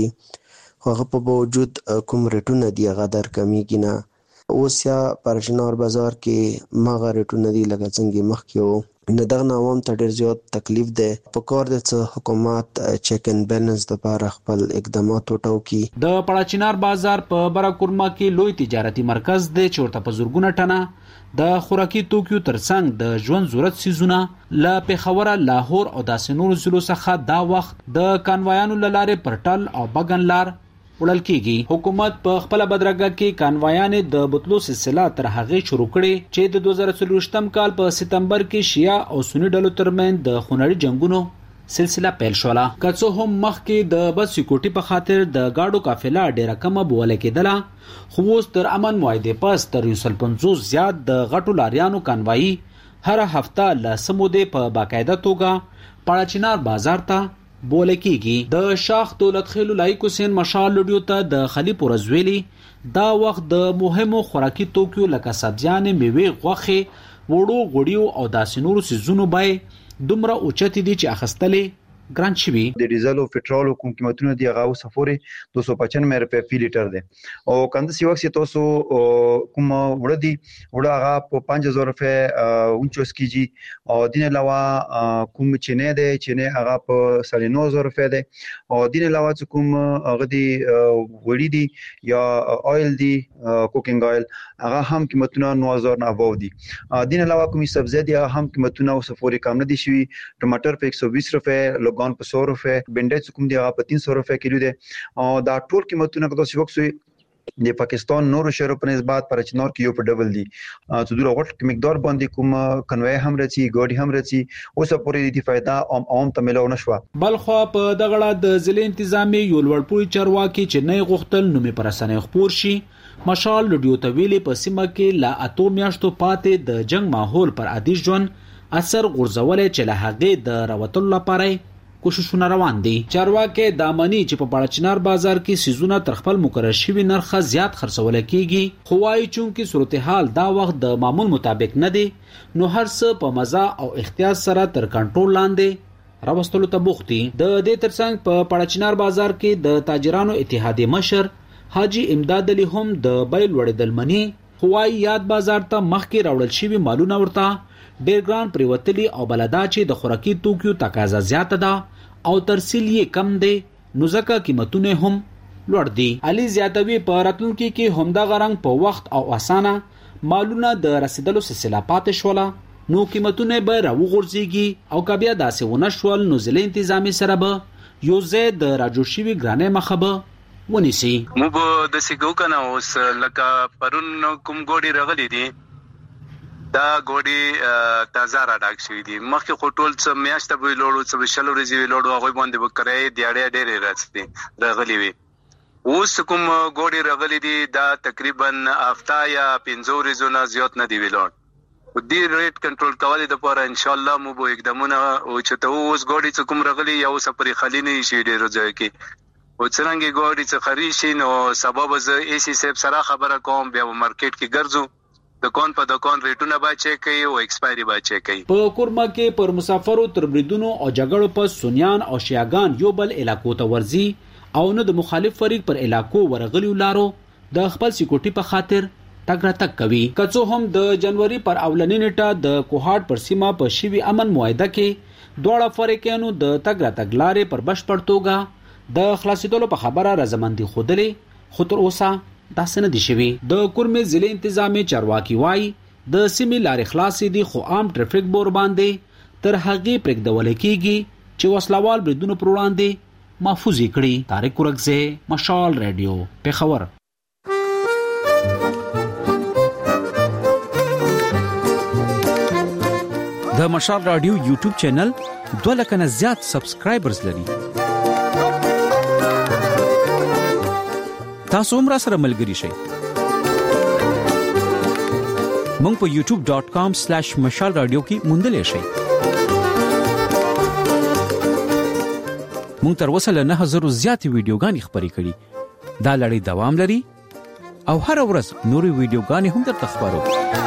کیږي خو په باوجود کوم ریټونه دی هغه در کمیږي نه اوس یا پرشنور بازار کې ماغه ریټونه دی لکه څنګه مخ کې نه دغه عوام ته ډیر زیات تکلیف ده په کار د حکومت چیک ان بیلانس د لپاره خپل اقدامات وټاو کی د پاړه چنار بازار په براکورما کې لوی تجارتي مرکز دی چې ورته په زورګونه ټنه د خوراکي توکیو ترڅنګ د ژوند ضرورت سيزونه لا پیښور لاهور او داسې نور ضلعو څخه دا وخت د کانوایانو لارې پرټل او بغن لار وړل کیږي حکومت په خپل بدرګه کې کانوایانې د بوتلو سلسله تر هغه شروع کړي چې د 2024م کال په سپتمبر کې شیا او سنی ډلو ترمن د خونړي جنگونو سلسله پیل شوله کڅو هم مخکې د بس سکیورټي په خاطر د گاډو قافله ډیره کمه بوله کېدله خو اوس تر امن معاهده پس تر 150 زیات د غټو لاریانو کانوایی هر هفته لسموده په باقاعده توګه پاړه چنار بازار ته بوله کېږي د شاخ دولت خیلو لایق حسین مشال لډیو ته د خلی پورزویلی دا وخت د مهمو خوراکي توکیو لکه سبزیان میوه غوخه وړو غوړیو او داسې نورو سيزونو بای دومره اوچتې دي چې اخستلې ګران شوی د ډیزل او پټرول کوم قیمتونه دی هغه سفوري 295 روپے فی لیټر دي او کنده سی وخت تاسو کوم وړدي وړه هغه په 5000 روپے 29 کیجی او دین علاوه کوم چینه دی چینه هغه په 9500 روپے دی او دین علاوه کوم هغه دی وړي دي یا اویل دی کوکینګ اویل هغه هم قیمتونه 9000 نه ابو دي دین علاوه کوم سبزی دی هغه هم قیمتونه سفوري کم نه دي شوی ټماټر په 120 روپے په 100 روپے بنډای کوم دی هغه په 300 روپے کیلو دی او دا ټول قیمتونه که تاسو وکړئ د پاکستان نورو شهرو په نسبت پر چنور کې یو په ډبل دي څو دوه غټ مقدار باندې کوم کنوي هم رچی ګاډي هم رچی اوس پورې د فائدہ عام ته ملو نشو بلخو په دغړه د ضلع انتظامی یو لوړپوړي چارواکي چې نه غختل نومي پرسنې خبر شي مشال لډیو ته ویلي په سیمه کې لا اتو میاشتو پاتې د جنگ ماحول پر عادي ژوند اثر غورځولې چې له هغه د راوتل لپاره کوششونه روان دي چارواکي دامني چې په پاړه چنار بازار کې سيزونه تر خپل مقرر شوی نرخ زیات خرڅول کیږي خو وايي چې صورتحال دا وخت د معمول مطابق نه دي نو هر څه په مزه او احتیاط سره تر کنټرول لاندې راوستلو ته بوختي د دې ترڅنګ په پاړه چنار بازار کې د تاجرانو اتحادیه مشر حاجی امداد علي هم د بیل وړدل منی خو وايي یاد بازار ته مخکې راوړل شوی مالونه ورته ډیر ګران پریوتلی او بلدا چې د خوراکي توکیو تقاضا زیات ده او ترسیل یې کم دی نو ځکه قیمتونه هم لوړ دي علي زیاتوي په راتلونکي کې همدا غرنګ په وخت او اسانه مالونه د رسیدلو سلسله پاتې شوله نو قیمتونه به راوغورځيږي او کبیا داسې ونه شول نو ضلع انتظامی سره به یو زید راجوشي ګرانه مخبه ونیسي مو به د سیګو کنه اوس لکه پرون کوم ګوډي رغلي دي دا ګوډي تازه را ډاک شوی دي مخکې خټول څه میاشته به لوړو څه شلو ورځې لوړو هغه باندې وکړای دی اړې ډېرې راځي راغلي وي اوس کوم ګوډي رغلي دي دا تقریبا هفته یا 15 ورځې زیات نه دی ویلون د ریټ کنټرول کولو لپاره ان شاء الله مو به اقدامونه او چې ته اوس ګوډي کوم رغلي یا اوس پرې خالي نه شي ډیر ځای کې او څنګه ګوډي څخه خري شي نو سبب ز ای سی سیب سره خبره کوم بیا مارکیټ کې ګرځو د کون په دکان ریټونه با چیک کوي او ایکسپایری با چیک کوي په کورما کې پر مسافرو تر بریدونو او جګړو په سونیان او شیاغان یو بل علاقو ته ورزي او نه د مخالف فریق پر علاقو ورغلیو لارو د خپل سکیورټي په خاطر ټاګراتک کوي کڅو هم د جنوري پر اولنۍ نیټه د کوهاټ پر سیمه په شیوی امن معاهده کې دوړه فریقانو د ټاګراتک لارې پر بشپړ توګه د خلاصیدلو په خبره رضامندي خودلې خو تر اوسه داسې نه دي شوي د کورمې ضلع انتظامی چارواکي وایي د سیمې لارې خلاصې دي خو عام ټریفیک بور باندې تر هغې پرېږدول کېږي چې وسلوال بریدونو پر وړاندې محفوظ کړي طارق ورکزه مشال رادیو پیښور د مشال رادیو یوټیوب چینل 2 لک نه زیات سبسکرایبرز لري تاسو هم را سره ملګری شئ مونږ په youtube.com/mashal radio کې موندلې شئ مونږ تر اوسه له 9000 زیاتې ویډیوګانې خبرې کړې دا لړۍ دوام لري او هر ورځ نورې ویډیوګانې هم درته خبرو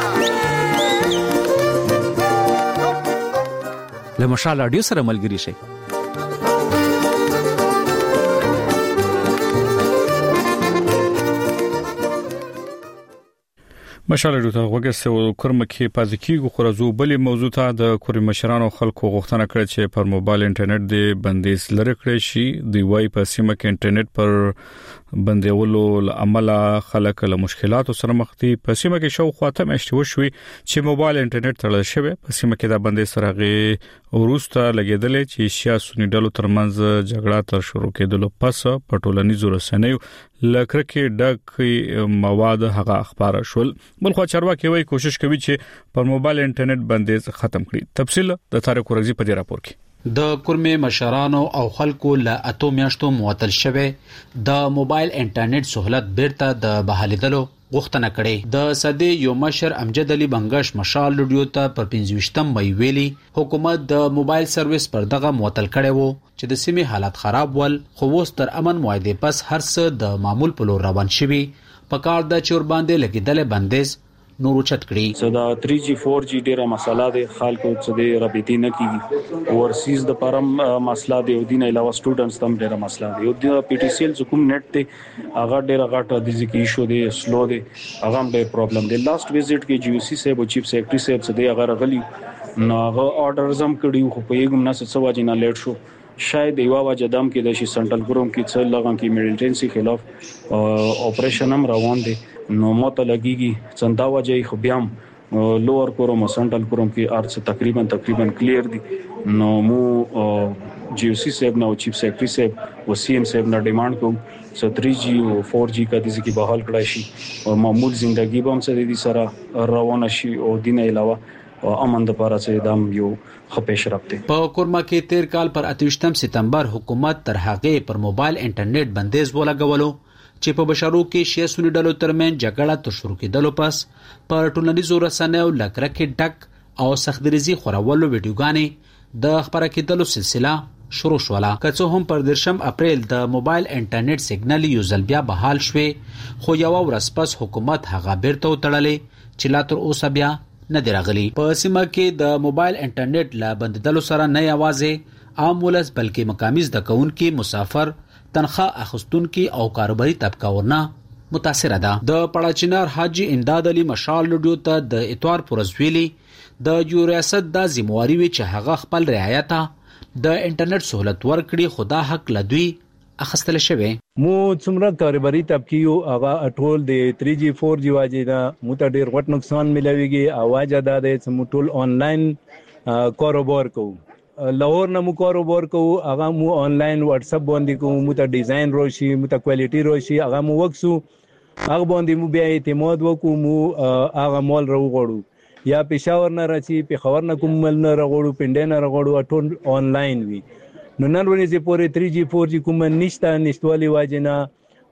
له مشال رادیو سره ملګری شئ مشال رادیو ته وګورئ او کورمه کې پاتې کیږو خو راځو بلې موضوع ته د کوري مشرانو خلکو غوښتنه کړې چې پر موبایل انټرنیټ د بندیز لري کړی شي د وای په سیمه کې انټرنیټ پر بندولو عمل خلک له مشکلاتو سره مخ دي په سیمه کې شو خواته مشتي وشوي چې موبایل انټرنیټ تړل شوی په سیمه کې د بندیز سره غي وروسته لګیدل چې سیاسي ډلو ترمنځ جګړه تر شروع کېدلو پس په ټولنیزو رسنیو لکه کې ډک مواد هغه اخبار شول بلخو چارواکي وایي کوشش کوي چې پر موبایل انټرنیټ بندیز ختم کړي تفصیل د طارق ورغزي په دې راپور کې د کورمې مشرانو او خلکو له اتو میاشتو معطل شوه د موبایل انټرنیټ سہولت بیرته د بحالیدلو غوښتنه کړې د صدې یو مشر امجد علي بنگش مشال رادیو ته پر 25 مې ویلي حکومت د موبایل سرویس پر دغه معطل کړي وو چې د سیمې حالت خراب ول خو اوس تر امن معاهده پس هر څه د معمول په لور روان شوي په کار د چور باندې لګیدل بندیز نورو چت کړي صدا 3G 4G ډیره مسله ده خلکو څه د رابطې نه کیږي ورسیز د پرم مسله دی او دین علاوه سټوډنټس تم ډیره مسله دی او د پی ټی سی ال کوم نت ته هغه ډیره غټه د ځکه ایشو دی سلو دی هغه هم ډیر پرابلم دی لاست وزټ کې جی او سی صاحب او چیف سیکریټری صاحب څه دی هغه غلی نو هغه آرډرز هم کړیو خو په یوه مناسب سواجی نه لیټ شو شاید یو واجه دم کې د شي سنټرل ګروم کې څه لغون کې میلټنسي خلاف اپریشن هم روان دي نو ماته لګيږي څنګه واجه خو بیا لوور کوروم سنټرل کوروم کې ارڅ تقریبا کلیر دي نو مو جی او سی صاحب نو چیف سیکریټری صاحب او سی ایم صاحب نه ډیماند کوم س 3G او 4G کا د ځکه بحال کړای شي او معمول ژوندۍ به هم سره دي سره روان شي او دین علاوه امن د لپاره چې دام یو خپېش راپته په کورما کې 13 کال پر 28 سپتمبر حکومت تر هغه پر موبایل انټرنیټ بندیز ولګولو چې په بشرو کې شیاسي ډلو ترمن جګړه تر شروع کېدلو پس پر ټولنیزو رسنیو لکرکې ډک او سختريزي خورولو ویډیوګانې د خبره کېدلو سلسله شروع شوله کڅو هم پر 13 اپریل د موبایل انټرنیټ سیګنال یو ځل بیا بحال شوه خو یو ورځ پس حکومت هغه بیرته وتړلې چې لا تر اوسه بیا نه دی راغلی په سیمه کې د موبایل انټرنیټ لا بندیدلو سره نه یوازې عام ولس بلکې مقامی زدهکونکي مسافر تنخواه اخیستونکي او کاروباري طبقه ورنه متاثر ده د پړاچینار حاجی امداد علي مشال رادیو ته د اتوار پرزویلی د یو ریاست د ذمہواری وی چې هغه خپل رعایت د انټرنیټ سہولت ورکړي خدا حق لدوی اخستل شوی مو څومره کاروباري طبقه هغه ټول د 3G 4G واجی دا مت ډیر غټ نقصان ملويږي اواز ادا د سمټول آنلاین کاروبار کو لاهور نه مو کاروبار کو هغه مو آنلاین واتس اپ باندې کو مو ته ډیزاین روشي مو ته کوالټي روشي هغه مو وکسو هغه باندې مو بیا اعتماد وکو مو هغه مال راوغړو یا پېښور نه راځي پېښور نه کوم مل نه راغړو پنده نه راغړو ټول آنلاین وی نو نن ورځې پورې 3G 4G کوم نشته نشټوالي واجنه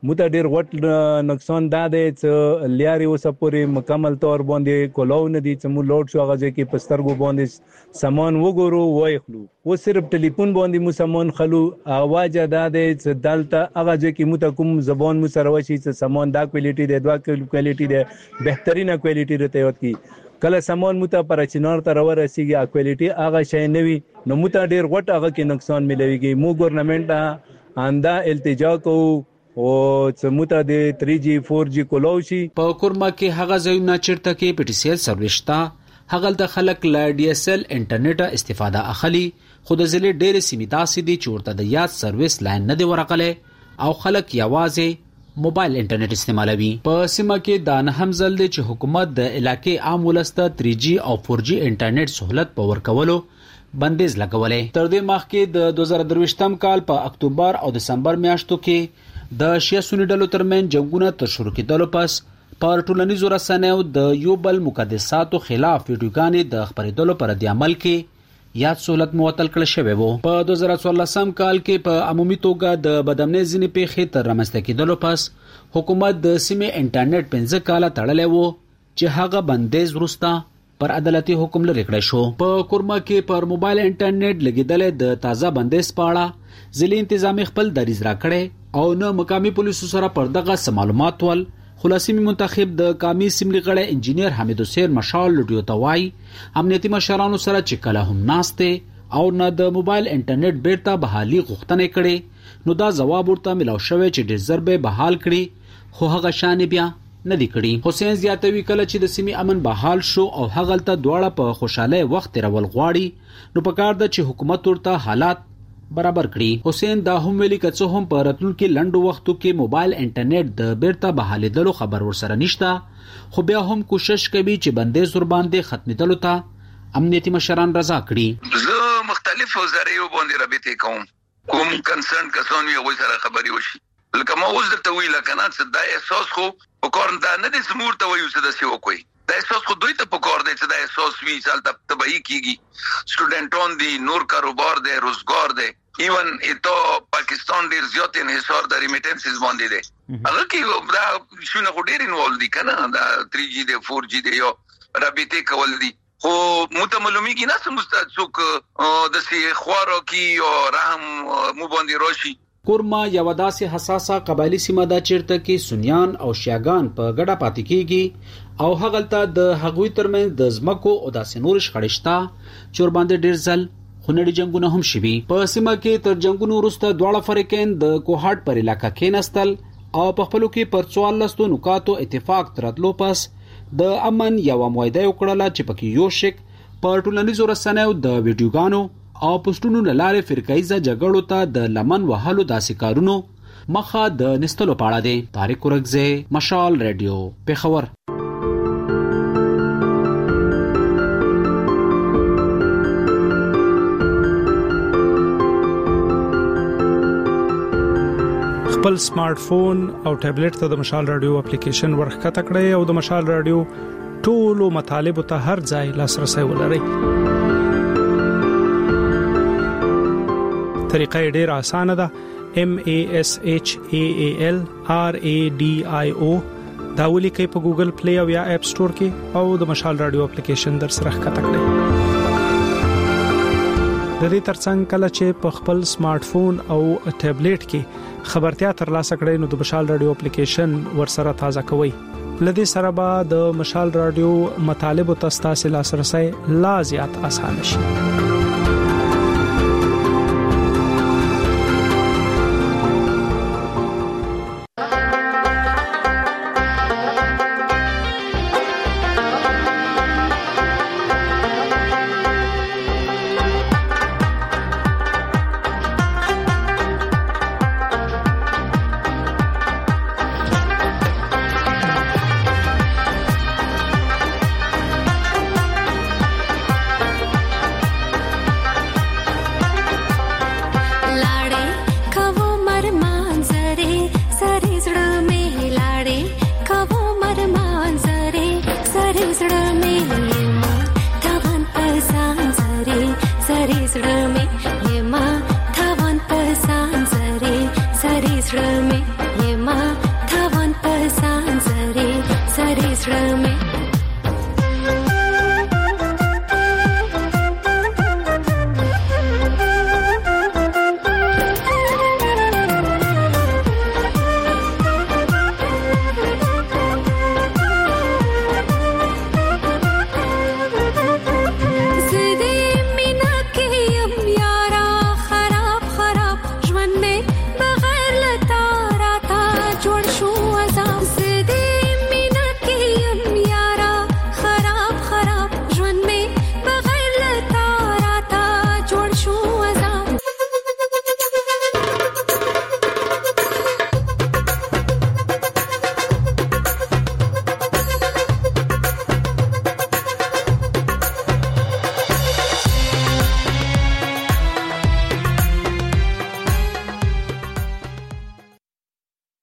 موته ډیر غټ نقصان ده چې لیاري اوسه پورې مکمل تور باندې کولو نه دي چې مو لوډ شو هغه کې پسترګو باندې سامان وګورو وای خلو و صرف ټلیفون باندې مو سامان خلو اواز ده چې دلته هغه کې مو ته کوم زبان مو سره وشي چې سامان دا کوالټي ده دوا کوالټي ده بهترینه کوالټي رته وت کی کله سامان مو ته پر چینار ته ورسیږي کوالټي هغه شي نه وي نو مو ته ډیر غټ هغه کې نقصان ملويږي مو ګورنمنت انده التجا کو او سموته د 3G 4G کولوشي په کورما کې هغه ځایونه چیرته کې پټیسیل سرویستا هغه د خلک لا DSL انټرنیټ استفاده اخلي خود ځلې ډېر سیمیتا سي دي چورته د یاد سرویس لاین نه دی ورغله او خلک یوازې موبایل انټرنیټ استعمالوي په سیمه کې دا نه هم ځل دي چې حکومت د علاقې عام ولسته 3G او 4G انټرنیټ سہولت په ورکولو بندیز لګولې تر دې مخکې د 2023م کال په اکتوبر او دسمبر میاشتو کې د شیا سنی ډلو ترمن جنگونه تر شروع کېدلو پس پر ټولنیزو رسنیو د یو بل مقدساتو خلاف ویډیوګانې د خبرېدلو پر د عمل کې یاد سہولت معطل کړل شوی وو په 2014 کال کې په عمومي توګه د بدامنۍ ځینې پیښې تر رامنځته کېدلو پس حکومت د سیمې انټرنیټ 15 کاله تړلې وو چې هغه بندیز وروسته پر عدالتي حکم لري کړی شو په کورما کې پر موبایل انټرنیټ لګیدل د تازه بندیز پاړه ځلې انتظامی خپل دریز را کړي او نه مقامی پولیسو سره پر دغه معلومات ول خلاصي منتخب د قومي سیملي غړی انجینیر حمید حسین مشال لډیو توای امنیتي مشرانو سره چې کله هم ناشته او نه د موبایل انټرنیټ بیرته بحالي غوښتنه کړي نو دا جواب ورته ملو شوی چې ډیر ضربه بحال کړي خو هغه شان بیا نه دی کړی حسین زیاتوي کله چې د سیمې امن بحال شو او هغه ته دواړه په خوشاله وخت رول غواړي نو پکار د چې حکومت ورته حالات برابر کړي حسین دا هم ویلي کڅو هم په راتلونکو لنډو وختو کې موبایل انټرنیټ د بیرته بحالېدلو خبر ورسره نشته خو بیا هم کوشش کوي چې بندیز ور باندې ختمېدلو ته امنیتي مشران رضا کړي زه مختلفو ذریعو باندې رابطه کوم کنسرن کسان وي هغه سره خبري وشي لکه ما اوس درته ویل کنه چې دا احساس خو وکړ دا نه د سمور ته وایو چې د سی وکوي دا احساس خو دوی ته پکور دی چې دا احساس وی سال ته تبعی کیږي سټوډنټون دي نور کاروبار دی روزګار دی ایون ایتو پاکستان ډیر زیات انحصار د ریمیټنسز باندې دی هغه کې دا شونه خو ډیر انوالو دي کنه دا 3G دی 4G دی یو رابطه کول دي خو متملومی کی نه سمست څوک د سی خوارو کی او رحم مو باندې روشي کورما یو داسې حساسه قبایلی سیمه ده چیرته کې سنیان او شیعاګان په ګډه پاتې کیږي او هغلته د هغوی ترمنځ د ځمکو او داسې نور شخړشتا چور باندې ډیر ځل خونړي جنگونه هم شوي په سیمه کې تر جنگونو وروسته دواړه فریقین د کوهاټ پر علاقې کې نستل او په خپلو کې پر 44 نقاطو اتفاق ترلو پس د امن یو معاهده وکړه چې پکې یو شک په ټولنیزو رسنیو د ویډیوګانو او پوسټونو لاره فرقایزه جګړو ته د لمن وهلو داسې کارونو مخه د نستلو پاړه دي طارق ورغزه مشال رادیو پیښور خپل سمارټ فون او ټابلیټ ته د مشال رادیو اپلیکیشن ورخته کړئ او د مشال رادیو ټولو مطالب ته هر ځای لاسرسي ولرئ. طریقه ډېر اسانه ده. MASHAAL RADIO دا ولیکئ په ګوګل پلی او یا اپ سٹور کې او د مشال رادیو اپلیکیشن در سره ښکته کړئ. د دې ترڅنګ کله چې په خپل سمارټ فون او ټابلیټ کې خبرتیا ترلاسه کړئ نو د مشال رادیو اپلیکیشن ورسره تازه کوئ. لدې سره به د مشال رادیو مطالب او تاسو لاسرسي لا زیات اسانه شي.